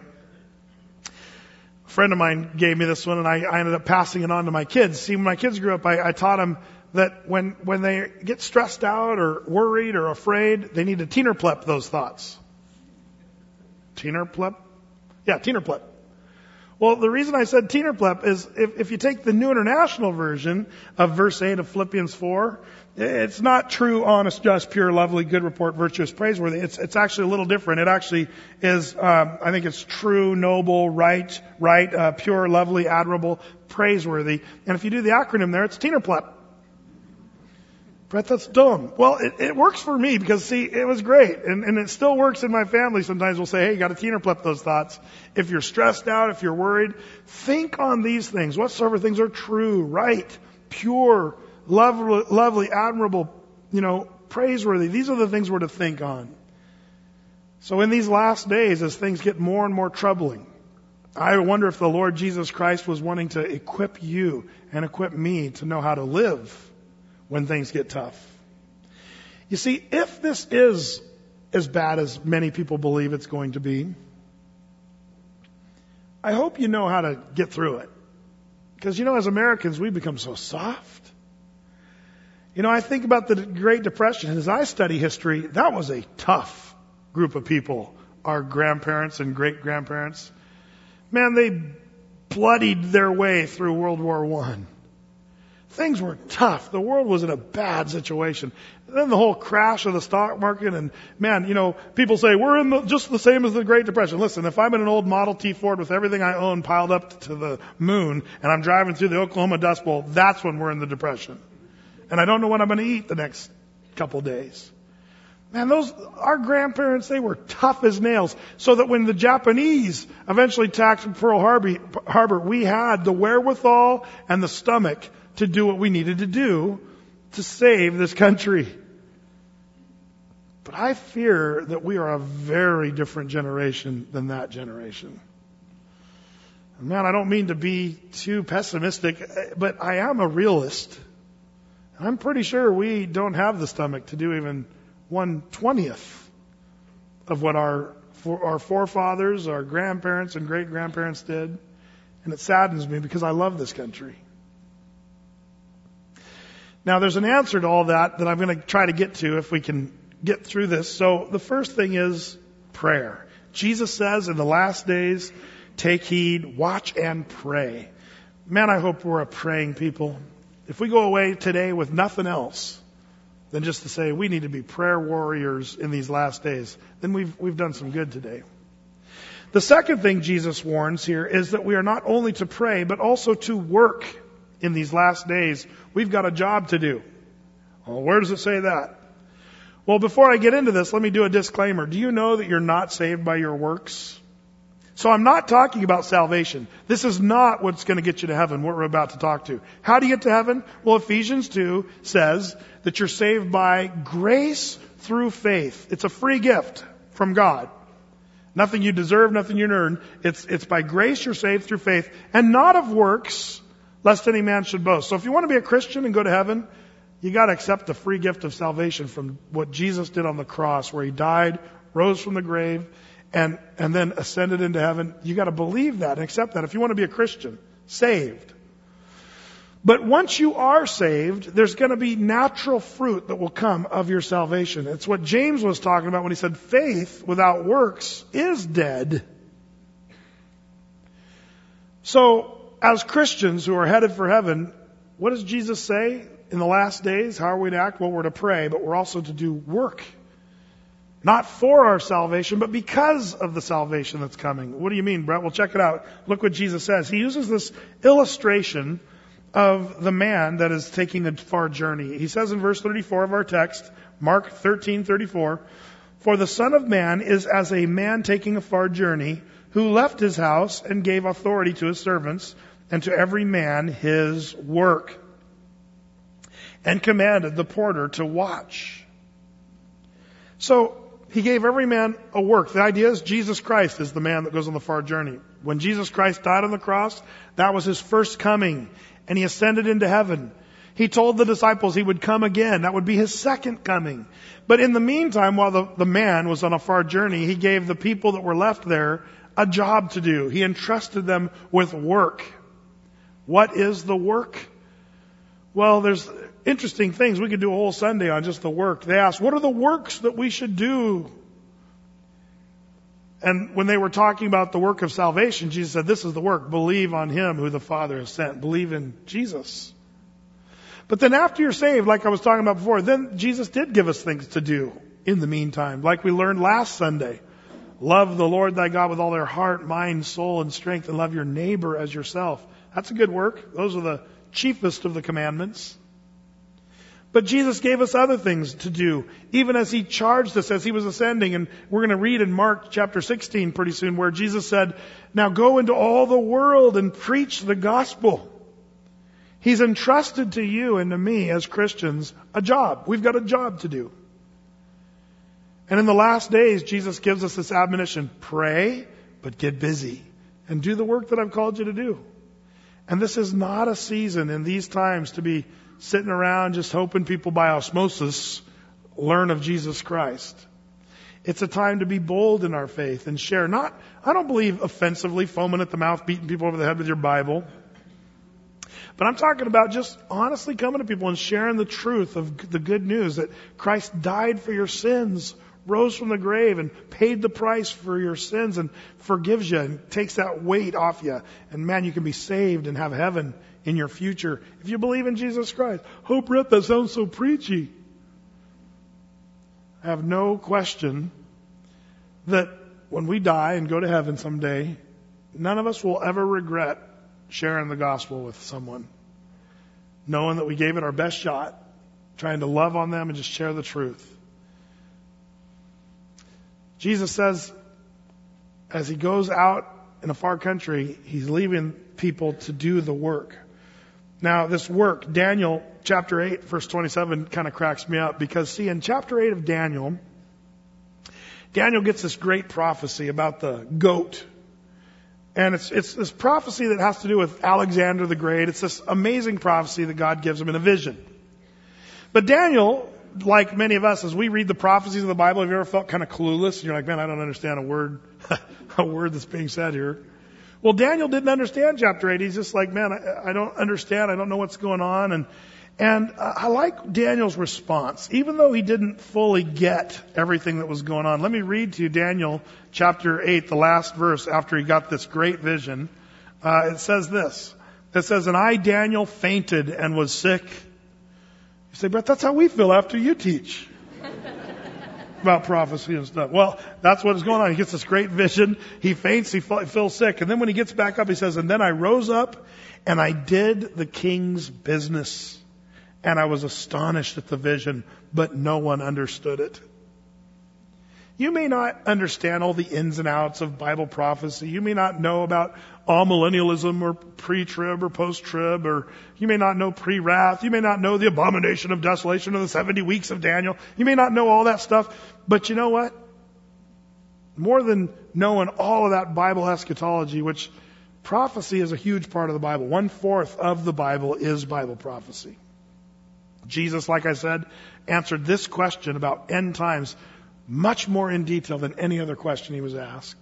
A friend of mine gave me this one, and I, I ended up passing it on to my kids. See, when my kids grew up, I, I taught them that when, when they get stressed out or worried or afraid, they need to teenerplep those thoughts. Teenerplep? Yeah, teenerplep. Well, the reason I said teenerplep is if, if you take the New International Version of verse eight of Philippians four, it's not true, honest, just, pure, lovely, good report, virtuous, praiseworthy. It's, it's actually a little different. It actually is, um, I think it's true, noble, right, right, uh, pure, lovely, admirable, praiseworthy. And if you do the acronym there, it's teenerplep. Brett, that's dumb. Well, it, it works for me because, see, it was great. And, and it still works in my family. Sometimes we'll say, hey, you got to teenerplep those thoughts. If you're stressed out, if you're worried, think on these things. Whatsoever things are true, right, pure, lovely, lovely, admirable, you know, praiseworthy. These are the things we're to think on. So in these last days, as things get more and more troubling, I wonder if the Lord Jesus Christ was wanting to equip you and equip me to know how to live when things get tough. You see, if this is as bad as many people believe it's going to be, I hope you know how to get through it. Because, you know, as Americans, we become so soft. You know, I think about the Great Depression. As I study history, that was a tough group of people. Our grandparents and great-grandparents. Man, they bloodied their way through World War One. Things were tough. The world was in a bad situation. And then the whole crash of the stock market, and man, you know, people say we're in the, just the same as the Great Depression. Listen, if I'm in an old Model T Ford with everything I own piled up to the moon, and I'm driving through the Oklahoma Dust Bowl, that's when we're in the Depression. And I don't know what I'm going to eat the next couple days. Man, those, our grandparents, they were tough as nails. So that when the Japanese eventually attacked Pearl Harbor, Harbor, we had the wherewithal and the stomach to do what we needed to do to save this country. But I fear that we are a very different generation than that generation. Man, I don't mean to be too pessimistic, but I am a realist. I'm pretty sure we don't have the stomach to do even one twentieth of what our our forefathers, our grandparents and great grandparents did. And it saddens me because I love this country. Now, there's an answer to all that that I'm going to try to get to if we can get through this. So the first thing is prayer. Jesus says in the last days, take heed, watch and pray. Man, I hope we're a praying people. If we go away today with nothing else than just to say we need to be prayer warriors in these last days, then we've we've done some good today. The second thing Jesus warns here is that we are not only to pray, but also to work in these last days. We've got a job to do. Well, where does it say that? Well, before I get into this, let me do a disclaimer. Do you know that you're not saved by your works? So I'm not talking about salvation. This is not what's going to get you to heaven, what we're about to talk to. How do you get to heaven? Well, Ephesians two says that you're saved by grace through faith. It's a free gift from God. Nothing you deserve, nothing you earn. It's, it's by grace you're saved through faith, and not of works, lest any man should boast. So if you want to be a Christian and go to heaven, you got to accept the free gift of salvation from what Jesus did on the cross, where he died, rose from the grave, and, and then ascended into heaven. You got to believe that and accept that if you want to be a Christian, saved. But once you are saved, there's going to be natural fruit that will come of your salvation. It's what James was talking about when he said faith without works is dead. So, as Christians who are headed for heaven, what does Jesus say in the last days? How are we to act? Well, we're to pray, but we're also to do work. Not for our salvation, but because of the salvation that's coming. What do you mean, Brett? Well, check it out. Look what Jesus says. He uses this illustration of the man that is taking the far journey. He says in verse thirty-four of our text, Mark thirteen thirty-four, for the Son of Man is as a man taking a far journey, who left his house and gave authority to his servants, and to every man his work, and commanded the porter to watch. So, he gave every man a work. The idea is Jesus Christ is the man that goes on the far journey. When Jesus Christ died on the cross, that was his first coming, and he ascended into heaven. He told the disciples he would come again. That would be his second coming. But in the meantime, while the, the man was on a far journey, he gave the people that were left there a job to do. He entrusted them with work. What is the work? Well, there's interesting things. We could do a whole Sunday on just the work. They asked, what are the works that we should do? And when they were talking about the work of salvation, Jesus said, this is the work. Believe on him who the Father has sent. Believe in Jesus. But then after you're saved, like I was talking about before, then Jesus did give us things to do in the meantime. Like we learned last Sunday. Love the Lord thy God with all their heart, mind, soul, and strength, and love your neighbor as yourself. That's a good work. Those are the chiefest of the commandments. But Jesus gave us other things to do, even as he charged us as he was ascending. And we're going to read in Mark chapter sixteen pretty soon, where Jesus said, now go into all the world and preach the gospel. He's entrusted to you and to me as Christians a job. We've got a job to do. And in the last days, Jesus gives us this admonition: pray, but get busy and do the work that I've called you to do. And this is not a season in these times to be sitting around just hoping people by osmosis learn of Jesus Christ. It's a time to be bold in our faith and share. Not, I don't believe offensively, foaming at the mouth, beating people over the head with your Bible. But I'm talking about just honestly coming to people and sharing the truth of the good news that Christ died for your sins, rose from the grave, and paid the price for your sins, and forgives you and takes that weight off you. And man, you can be saved and have heaven in your future if you believe in Jesus Christ. Oh, Brett, that sounds so preachy. I have no question that when we die and go to heaven someday, none of us will ever regret sharing the gospel with someone, knowing that we gave it our best shot, trying to love on them and just share the truth. Jesus says, as he goes out in a far country, he's leaving people to do the work. Now, this work, Daniel chapter eight, verse twenty-seven, kind of cracks me up, because see, in chapter eight of Daniel, Daniel gets this great prophecy about the goat. And it's, it's this prophecy that has to do with Alexander the Great. It's this amazing prophecy that God gives him in a vision. But Daniel, like many of us, as we read the prophecies of the Bible, have you ever felt kind of clueless? And you're like, man, I don't understand a word, a word that's being said here. Well, Daniel didn't understand chapter eight. He's just like, man, I, I don't understand. I don't know what's going on. And, and uh, I like Daniel's response, even though he didn't fully get everything that was going on. Let me read to you Daniel chapter eight, the last verse after he got this great vision. Uh, it says this. It says, and I, Daniel, fainted and was sick. You say, Brett, that's how we feel after you teach about prophecy and stuff. Well, that's what is going on. He gets this great vision. He faints. He feels sick. And then when he gets back up, he says, and then I rose up and I did the king's business. And I was astonished at the vision, but no one understood it. You may not understand all the ins and outs of Bible prophecy. You may not know about amillennialism or pre-trib or post-trib, or you may not know pre-wrath. You may not know the abomination of desolation or the seventy weeks of Daniel. You may not know all that stuff. But you know what? More than knowing all of that Bible eschatology, which prophecy is a huge part of the Bible. One fourth of the Bible is Bible prophecy. Jesus, like I said, answered this question about end times much more in detail than any other question he was asked.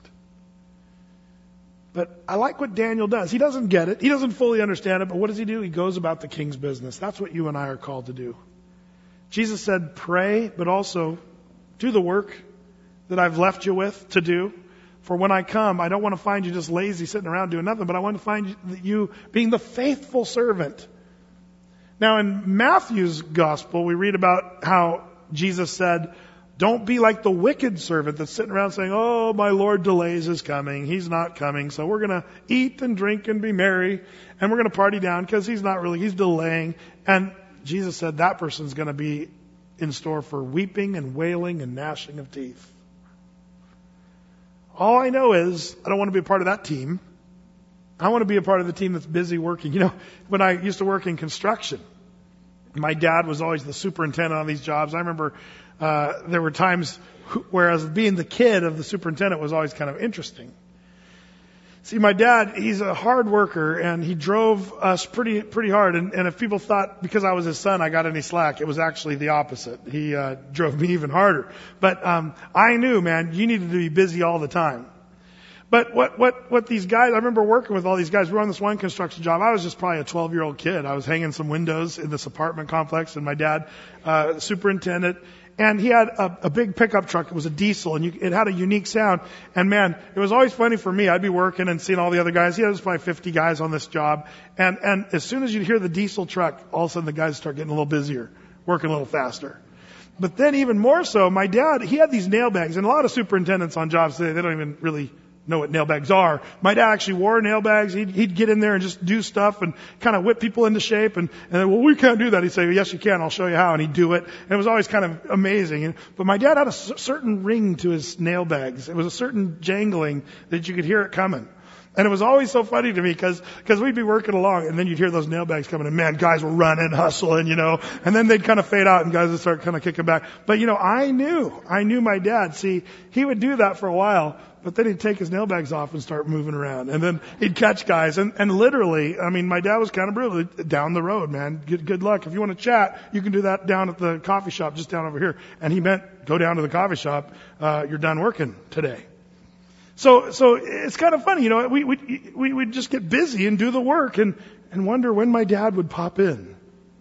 But I like what Daniel does. He doesn't get it. He doesn't fully understand it. But what does he do? He goes about the king's business. That's what you and I are called to do. Jesus said, pray, but also do the work that I've left you with to do. For when I come, I don't want to find you just lazy sitting around doing nothing, but I want to find you being the faithful servant. Now, in Matthew's gospel, we read about how Jesus said, don't be like the wicked servant that's sitting around saying, oh, my Lord delays his coming. He's not coming. So we're going to eat and drink and be merry. And we're going to party down because he's not really, he's delaying. And Jesus said that person's going to be in store for weeping and wailing and gnashing of teeth. All I know is I don't want to be a part of that team. I want to be a part of the team that's busy working. You know, when I used to work in construction, my dad was always the superintendent on these jobs. I remember uh, there were times whereas being the kid of the superintendent was always kind of interesting. See, my dad, he's a hard worker, and he drove us pretty pretty hard. And, and if people thought because I was his son I got any slack, it was actually the opposite. He uh, drove me even harder. But um, I knew, man, you needed to be busy all the time. But what, what, what these guys, I remember working with all these guys. We were on this one construction job. I was just probably a twelve year old kid. I was hanging some windows in this apartment complex, and my dad, uh, the superintendent, and he had a, a big pickup truck. It was a diesel, and you, it had a unique sound. And man, it was always funny for me. I'd be working and seeing all the other guys. He had probably fifty guys on this job. And, and as soon as you'd hear the diesel truck, all of a sudden the guys start getting a little busier, working a little faster. But then even more so, my dad, he had these nail bags, and a lot of superintendents on jobs today, they don't even really know what nail bags are. My dad actually wore nail bags. He'd, he'd get in there and just do stuff and kind of whip people into shape. And, and then, well, we can't do that. He'd say, well, yes, you can. I'll show you how. And he'd do it. And it was always kind of amazing. And, but my dad had a c- certain ring to his nail bags. It was a certain jangling that you could hear it coming. And it was always so funny to me because because we'd be working along and then you'd hear those nail bags coming and man, guys were running, hustling, you know, and then they'd kind of fade out and guys would start kind of kicking back. But, you know, I knew, I knew my dad. See, he would do that for a while, but then he'd take his nail bags off and start moving around. And then he'd catch guys. And, and literally, I mean, my dad was kind of brutal. Down the road, man. Good, good luck. If you want to chat, you can do that down at the coffee shop just down over here. And he meant, go down to the coffee shop. Uh, you're done working today. So, so it's kind of funny, you know, we, we, we would just get busy and do the work and, and wonder when my dad would pop in.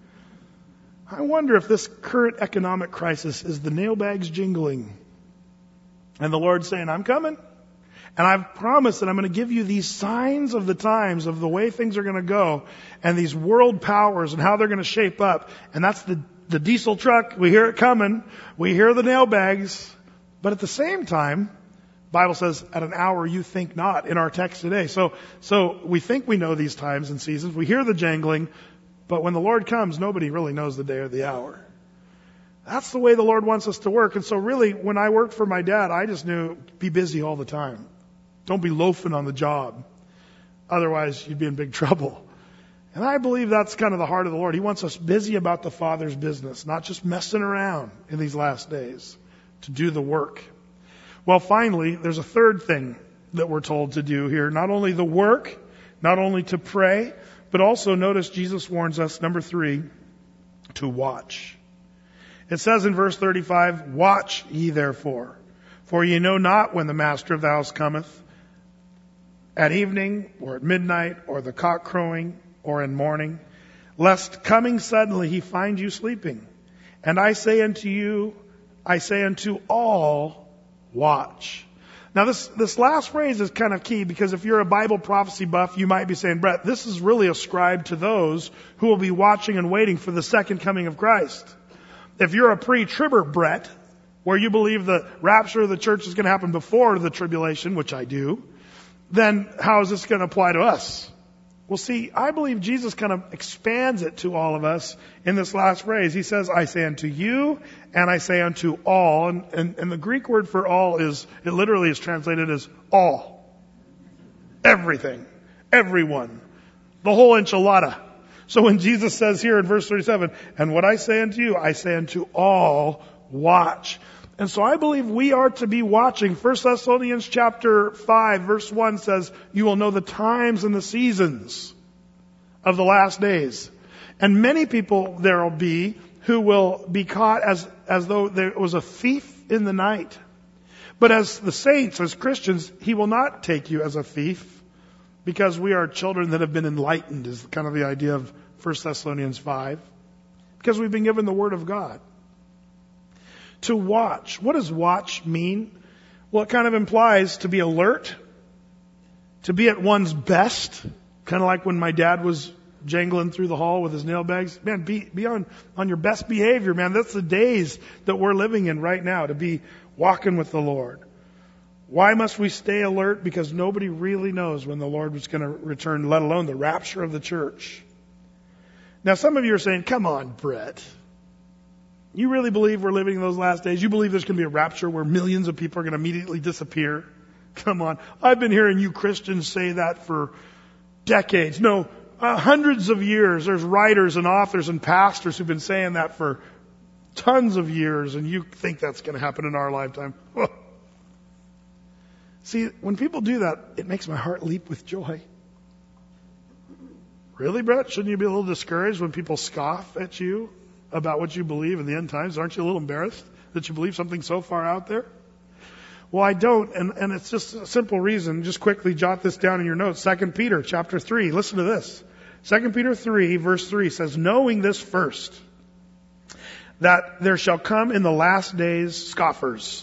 I wonder if this current economic crisis is the nail bags jingling and the Lord saying, I'm coming. And I've promised that I'm going to give you these signs of the times of the way things are going to go and these world powers and how they're going to shape up. And that's the, the diesel truck. We hear it coming. We hear the nail bags. But at the same time, Bible says, at an hour you think not in our text today. So, so we think we know these times and seasons. We hear the jangling, but when the Lord comes, nobody really knows the day or the hour. That's the way the Lord wants us to work. And so really, when I worked for my dad, I just knew, be busy all the time. Don't be loafing on the job. Otherwise, you'd be in big trouble. And I believe that's kind of the heart of the Lord. He wants us busy about the Father's business, not just messing around in these last days, to do the work. Well, finally, there's a third thing that we're told to do here. Not only the work, not only to pray, but also notice Jesus warns us, number three, to watch. It says in verse thirty-five, watch ye therefore, for ye know not when the master of the house cometh, at evening, or at midnight, or the cock crowing, or in morning, lest coming suddenly he find you sleeping. And I say unto you, I say unto all, watch. Now this, this last phrase is kind of key because if you're a Bible prophecy buff, you might be saying, Brett, this is really ascribed to those who will be watching and waiting for the second coming of Christ. If you're a pre-tribber Brett, where you believe the rapture of the church is going to happen before the tribulation, which I do, then how is this going to apply to us? Well, see, I believe Jesus kind of expands it to all of us in this last phrase. He says, I say unto you, and I say unto all. And, and, and the Greek word for all is, it literally is translated as all. Everything. Everyone. The whole enchilada. So when Jesus says here in verse thirty-seven, and what I say unto you, I say unto all, watch. And so I believe we are to be watching. First Thessalonians chapter five verse one says, you will know the times and the seasons of the last days. And many people there will be who will be caught as, as though there was a thief in the night. But as the saints, as Christians, he will not take you as a thief because we are children that have been enlightened is kind of the idea of First Thessalonians five. Because we've been given the Word of God. To watch. What does watch mean? Well, it kind of implies to be alert, to be at one's best, kind of like when my dad was jangling through the hall with his nail bags. Man, be, be on, on your best behavior, man. That's the days that we're living in right now, to be walking with the Lord. Why must we stay alert? Because nobody really knows when the Lord was going to return, let alone the rapture of the church. Now, some of you are saying, come on, Brett. You really believe we're living in those last days? You believe there's going to be a rapture where millions of people are going to immediately disappear? Come on. I've been hearing you Christians say that for decades. No, uh, hundreds of years. There's writers and authors and pastors who've been saying that for tons of years, and you think that's going to happen in our lifetime. See, when people do that, it makes my heart leap with joy. Really, Brett? Shouldn't you be a little discouraged when people scoff at you about what you believe in the end times? Aren't you a little embarrassed that you believe something so far out there? Well, I don't, and, and it's just a simple reason. Just quickly jot this down in your notes. Second Peter chapter three. Listen to this. Second Peter three, verse three says, knowing this first, that there shall come in the last days scoffers,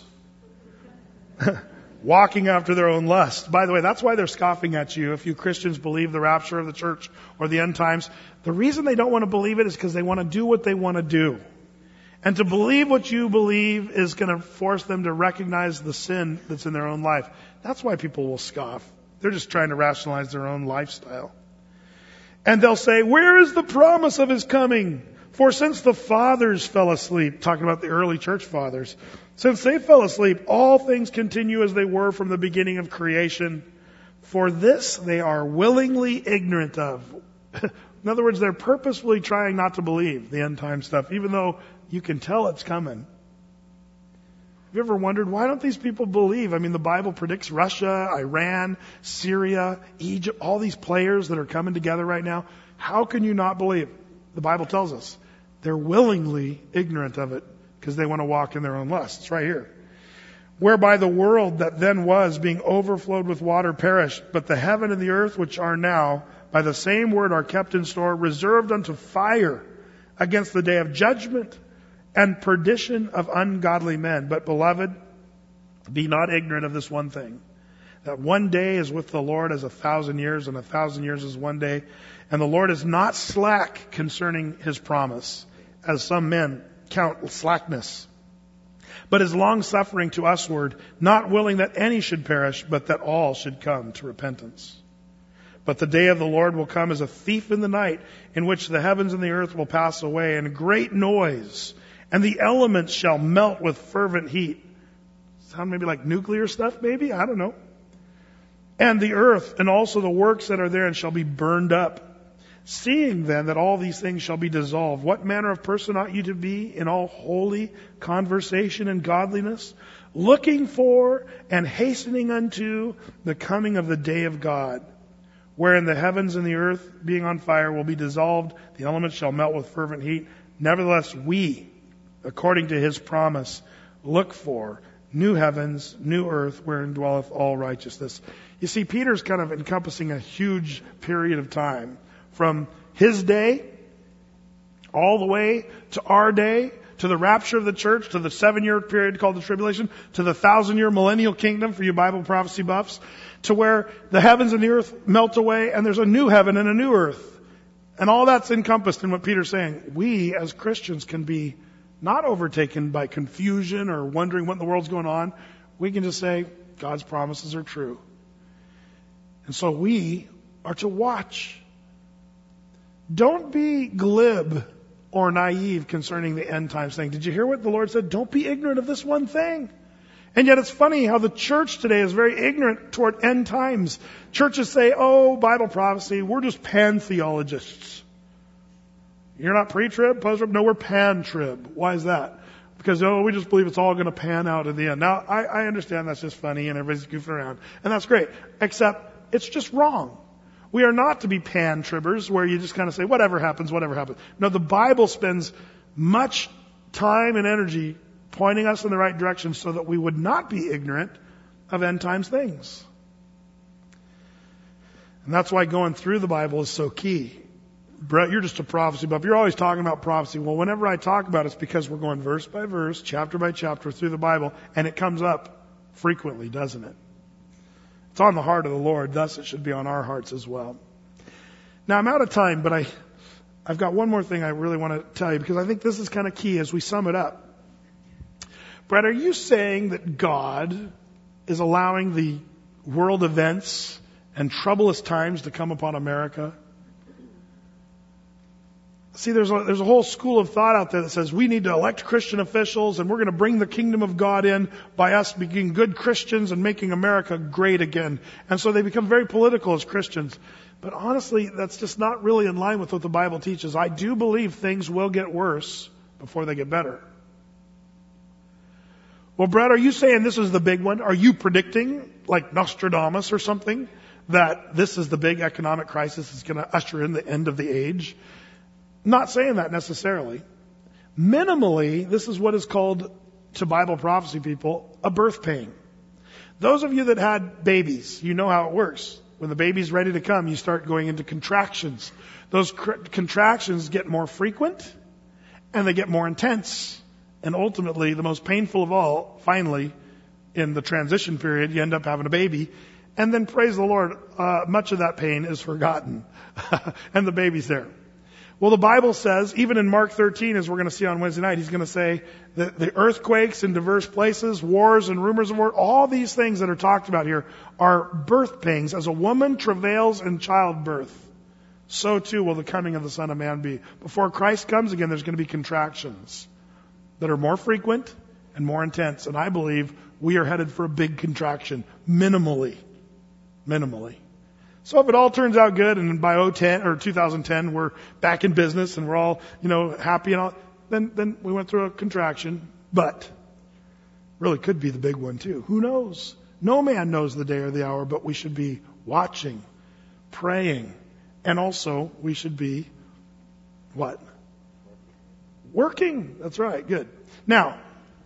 walking after their own lust. By the way, that's why they're scoffing at you if you Christians believe the rapture of the church or the end times. The reason they don't want to believe it is because they want to do what they want to do. And to believe what you believe is going to force them to recognize the sin that's in their own life. That's why people will scoff. They're just trying to rationalize their own lifestyle. And they'll say, where is the promise of his coming? For since the fathers fell asleep, talking about the early church fathers, since they fell asleep, all things continue as they were from the beginning of creation. For this they are willingly ignorant of. In other words, they're purposefully trying not to believe the end time stuff, even though you can tell it's coming. Have you ever wondered, why don't these people believe? I mean, the Bible predicts Russia, Iran, Syria, Egypt, all these players that are coming together right now. How can you not believe? The Bible tells us they're willingly ignorant of it because they want to walk in their own lusts. It's right here. Whereby the world that then was, being overflowed with water, perished. But the heaven and the earth, which are now, by the same word are kept in store, reserved unto fire against the day of judgment and perdition of ungodly men. But beloved, be not ignorant of this one thing, that one day is with the Lord as a thousand years, and a thousand years is one day. And the Lord is not slack concerning his promise, as some men count slackness, but is long-suffering to usward, not willing that any should perish, but that all should come to repentance. But the day of the Lord will come as a thief in the night, in which the heavens and the earth will pass away, and a great noise, and the elements shall melt with fervent heat. Sound maybe like nuclear stuff, maybe? I don't know. And the earth and also the works that are therein shall be burned up. Seeing then that all these things shall be dissolved, what manner of person ought you to be in all holy conversation and godliness, looking for and hastening unto the coming of the day of God, wherein the heavens and the earth, being on fire, will be dissolved, the elements shall melt with fervent heat. Nevertheless, we, according to his promise, look for new heavens, new earth, wherein dwelleth all righteousness. You see, Peter's kind of encompassing a huge period of time, from his day all the way to our day, to the rapture of the church, to the seven-year period called the tribulation, to the thousand-year millennial kingdom for you Bible prophecy buffs, to where the heavens and the earth melt away and there's a new heaven and a new earth. And all that's encompassed in what Peter's saying. We as Christians can be not overtaken by confusion or wondering what in the world's going on. We can just say, God's promises are true. And so we are to watch. Don't be glib or naive concerning the end times thing. Did you hear what the Lord said? Don't be ignorant of this one thing. And yet it's funny how the church today is very ignorant toward end times. Churches say, oh, Bible prophecy, we're just pantheologists. You're not pre-trib, post-trib? No, we're pan-trib. Why is that? Because, oh, we just believe it's all going to pan out in the end. Now, I, I understand that's just funny and everybody's goofing around. And that's great. Except it's just wrong. We are not to be pan-tribbers where you just kind of say, whatever happens, whatever happens. No, the Bible spends much time and energy pointing us in the right direction so that we would not be ignorant of end times things. And that's why going through the Bible is so key. Brett, you're just a prophecy buff. You're always talking about prophecy. Well, whenever I talk about it, it's because we're going verse by verse, chapter by chapter through the Bible, and it comes up frequently, doesn't it? It's on the heart of the Lord, thus it should be on our hearts as well. Now, I'm out of time, but I, I've got one more thing I really want to tell you, because I think this is kind of key as we sum it up. Brett, are you saying that God is allowing the world events and troublous times to come upon America? See, there's a, there's a whole school of thought out there that says we need to elect Christian officials and we're going to bring the kingdom of God in by us being good Christians and making America great again. And so they become very political as Christians. But honestly, that's just not really in line with what the Bible teaches. I do believe things will get worse before they get better. Well, Brett, are you saying this is the big one? Are you predicting, like Nostradamus or something, that this is the big economic crisis that's going to usher in the end of the age? Not saying that necessarily. Minimally, this is what is called, to Bible prophecy people, a birth pain. Those of you that had babies, you know how it works. When the baby's ready to come, you start going into contractions. Those cr- contractions get more frequent and they get more intense. And ultimately, the most painful of all, finally, in the transition period, you end up having a baby. And then, praise the Lord, uh, much of that pain is forgotten. And the baby's there. Well, the Bible says, even in Mark thirteen, as we're going to see on Wednesday night, he's going to say that the earthquakes in diverse places, wars and rumors of war, all these things that are talked about here are birth pangs. As a woman travails in childbirth, so too will the coming of the Son of Man be. Before Christ comes again, there's going to be contractions that are more frequent and more intense. And I believe we are headed for a big contraction, minimally. Minimally. So if it all turns out good and by oh ten or two thousand ten we're back in business and we're all, you know, happy and all, then, then we went through a contraction. But really could be the big one too. Who knows? No man knows the day or the hour, but we should be watching, praying, and also we should be what? Working. That's right. Good. Now,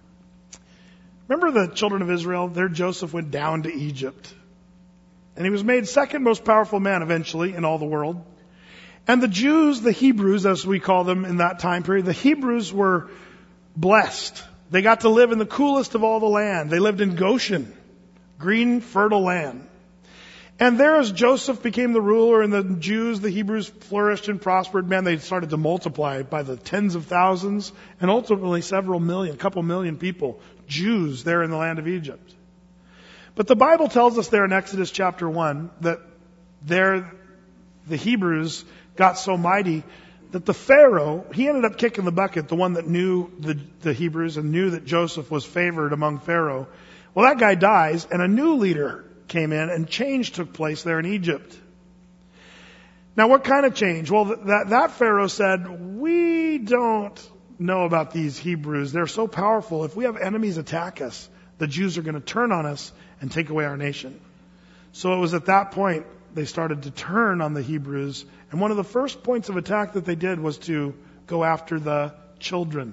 remember the children of Israel? Their Joseph went down to Egypt. And he was made second most powerful man eventually in all the world. And the Jews, the Hebrews, as we call them in that time period, the Hebrews were blessed. They got to live in the coolest of all the land. They lived in Goshen, green, fertile land. And there as Joseph became the ruler and the Jews, the Hebrews flourished and prospered, man, they started to multiply by the tens of thousands and ultimately several million, a couple million people, Jews there in the land of Egypt. But the Bible tells us there in Exodus chapter one that there the Hebrews got so mighty that the Pharaoh, he ended up kicking the bucket, the one that knew the, the Hebrews and knew that Joseph was favored among Pharaoh. Well, that guy dies and a new leader came in and change took place there in Egypt. Now, what kind of change? Well, that, that Pharaoh said, we don't know about these Hebrews. They're so powerful. If we have enemies attack us, the Jews are going to turn on us and take away our nation. So it was at that point they started to turn on the Hebrews. And one of the first points of attack that they did was to go after the children.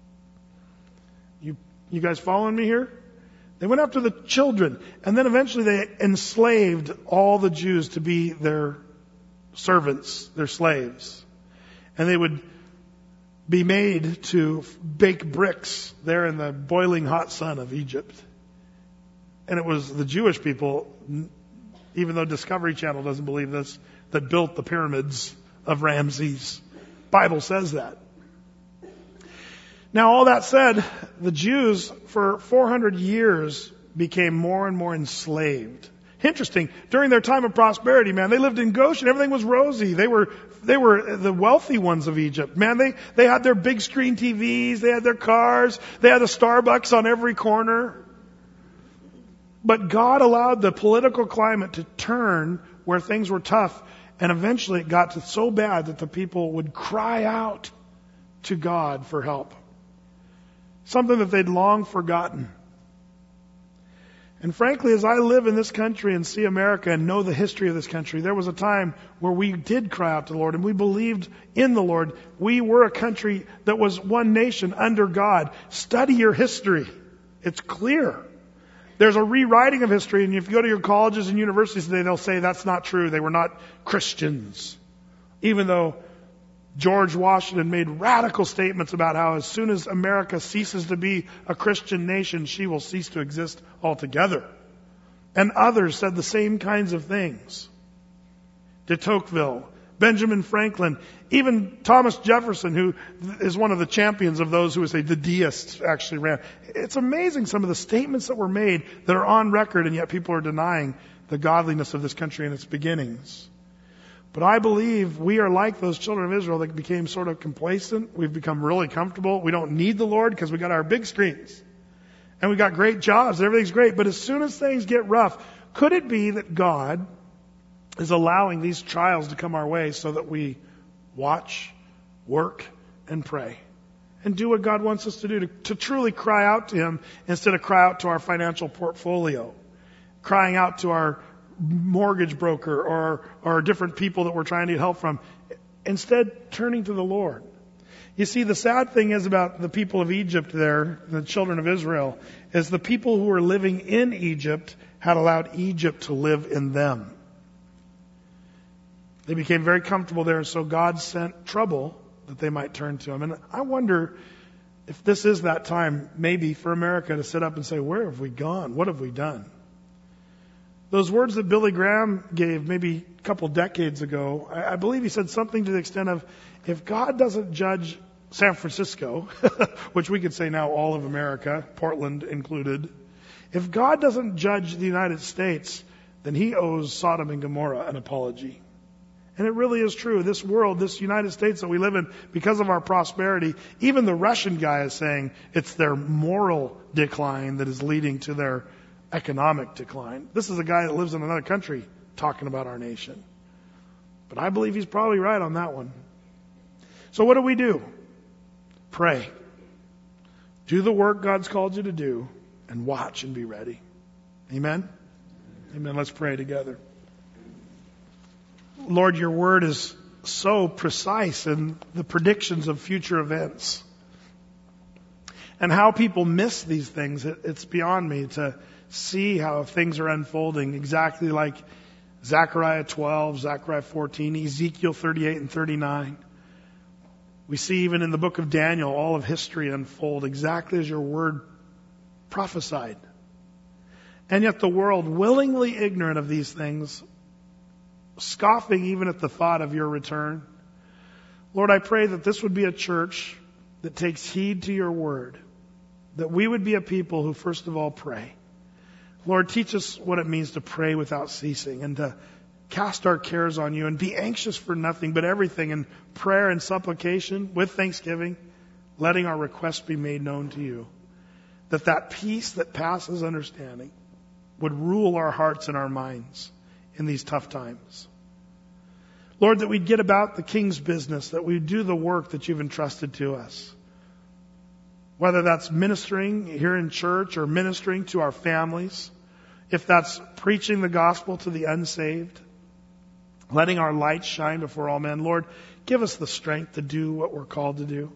You, you guys following me here? They went after the children. And then eventually they enslaved all the Jews to be their servants, their slaves. And they would be made to bake bricks there in the boiling hot sun of Egypt. And it was the Jewish people, even though Discovery Channel doesn't believe this, that built the pyramids of Ramses. Bible says that. Now, all that said, the Jews for four hundred years became more and more enslaved. Interesting. During their time of prosperity, man, they lived in Goshen. Everything was rosy. They were they were the wealthy ones of Egypt. Man, they, they had their big screen T Vs. They had their cars. They had a Starbucks on every corner. But God allowed the political climate to turn where things were tough. And eventually it got to so bad that the people would cry out to God for help. Something that they'd long forgotten. And frankly, as I live in this country and see America and know the history of this country, there was a time where we did cry out to the Lord and we believed in the Lord. We were a country that was one nation under God. Study your history. It's clear. There's a rewriting of history, and if you go to your colleges and universities today, they'll say that's not true. They were not Christians. Even though George Washington made radical statements about how as soon as America ceases to be a Christian nation, she will cease to exist altogether. And others said the same kinds of things. De Tocqueville, Benjamin Franklin, even Thomas Jefferson, who is one of the champions of those who would say the deists actually ran. It's amazing some of the statements that were made that are on record, and yet people are denying the godliness of this country and its beginnings. But I believe we are like those children of Israel that became sort of complacent. We've become really comfortable. We don't need the Lord because we got our big screens. And we got great jobs. Everything's great. But as soon as things get rough, could it be that God is allowing these trials to come our way so that we watch, work, and pray? And do what God wants us to do, to, to truly cry out to Him instead of cry out to our financial portfolio, crying out to our mortgage broker or, or different people that we're trying to get help from. Instead, turning to the Lord. You see, the sad thing is about the people of Egypt there, the children of Israel, is the people who were living in Egypt had allowed Egypt to live in them. They became very comfortable there, and so God sent trouble that they might turn to Him. And I wonder if this is that time, maybe, for America to sit up and say, where have we gone? What have we done? Those words that Billy Graham gave maybe a couple decades ago, I, I believe he said something to the extent of, if God doesn't judge San Francisco, which we could say now all of America, Portland included, if God doesn't judge the United States, then he owes Sodom and Gomorrah an apology. And it really is true. This world, this United States that we live in, because of our prosperity, even the Russian guy is saying it's their moral decline that is leading to their economic decline. This is a guy that lives in another country talking about our nation. But I believe he's probably right on that one. So what do we do? Pray. Do the work God's called you to do, and watch and be ready. Amen? Amen. Let's pray together. Lord, your word is so precise in the predictions of future events. And how people miss these things, it, it's beyond me to see how things are unfolding exactly like Zechariah twelve, Zechariah fourteen, Ezekiel thirty-eight and thirty-nine. We see even in the book of Daniel all of history unfold exactly as your word prophesied. And yet the world, willingly ignorant of these things, scoffing even at the thought of your return. Lord, I pray that this would be a church that takes heed to your word. That we would be a people who first of all pray. Lord, teach us what it means to pray without ceasing and to cast our cares on you and be anxious for nothing but everything in prayer and supplication with thanksgiving, letting our requests be made known to you. That that peace that passes understanding would rule our hearts and our minds in these tough times. Lord, that we'd get about the King's business, that we'd do the work that you've entrusted to us. Whether that's ministering here in church or ministering to our families, if that's preaching the gospel to the unsaved, letting our light shine before all men. Lord, give us the strength to do what we're called to do.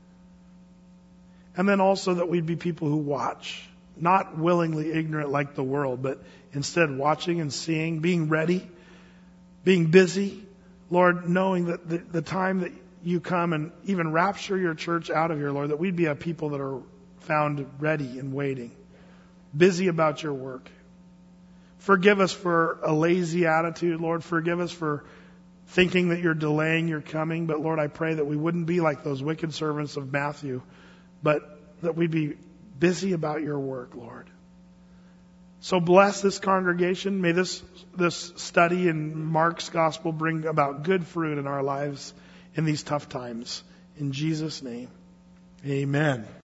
And then also that we'd be people who watch, not willingly ignorant like the world, but instead watching and seeing, being ready, being busy. Lord, knowing that the, the time that you come and even rapture your church out of here, Lord, that we'd be a people that are found ready and waiting, busy about your work. Forgive us for a lazy attitude, Lord. Forgive us for thinking that you're delaying your coming. But Lord, I pray that we wouldn't be like those wicked servants of Matthew, but that we'd be busy about your work, Lord. So bless this congregation. May this, this study in Mark's gospel bring about good fruit in our lives in these tough times. In Jesus' name, amen.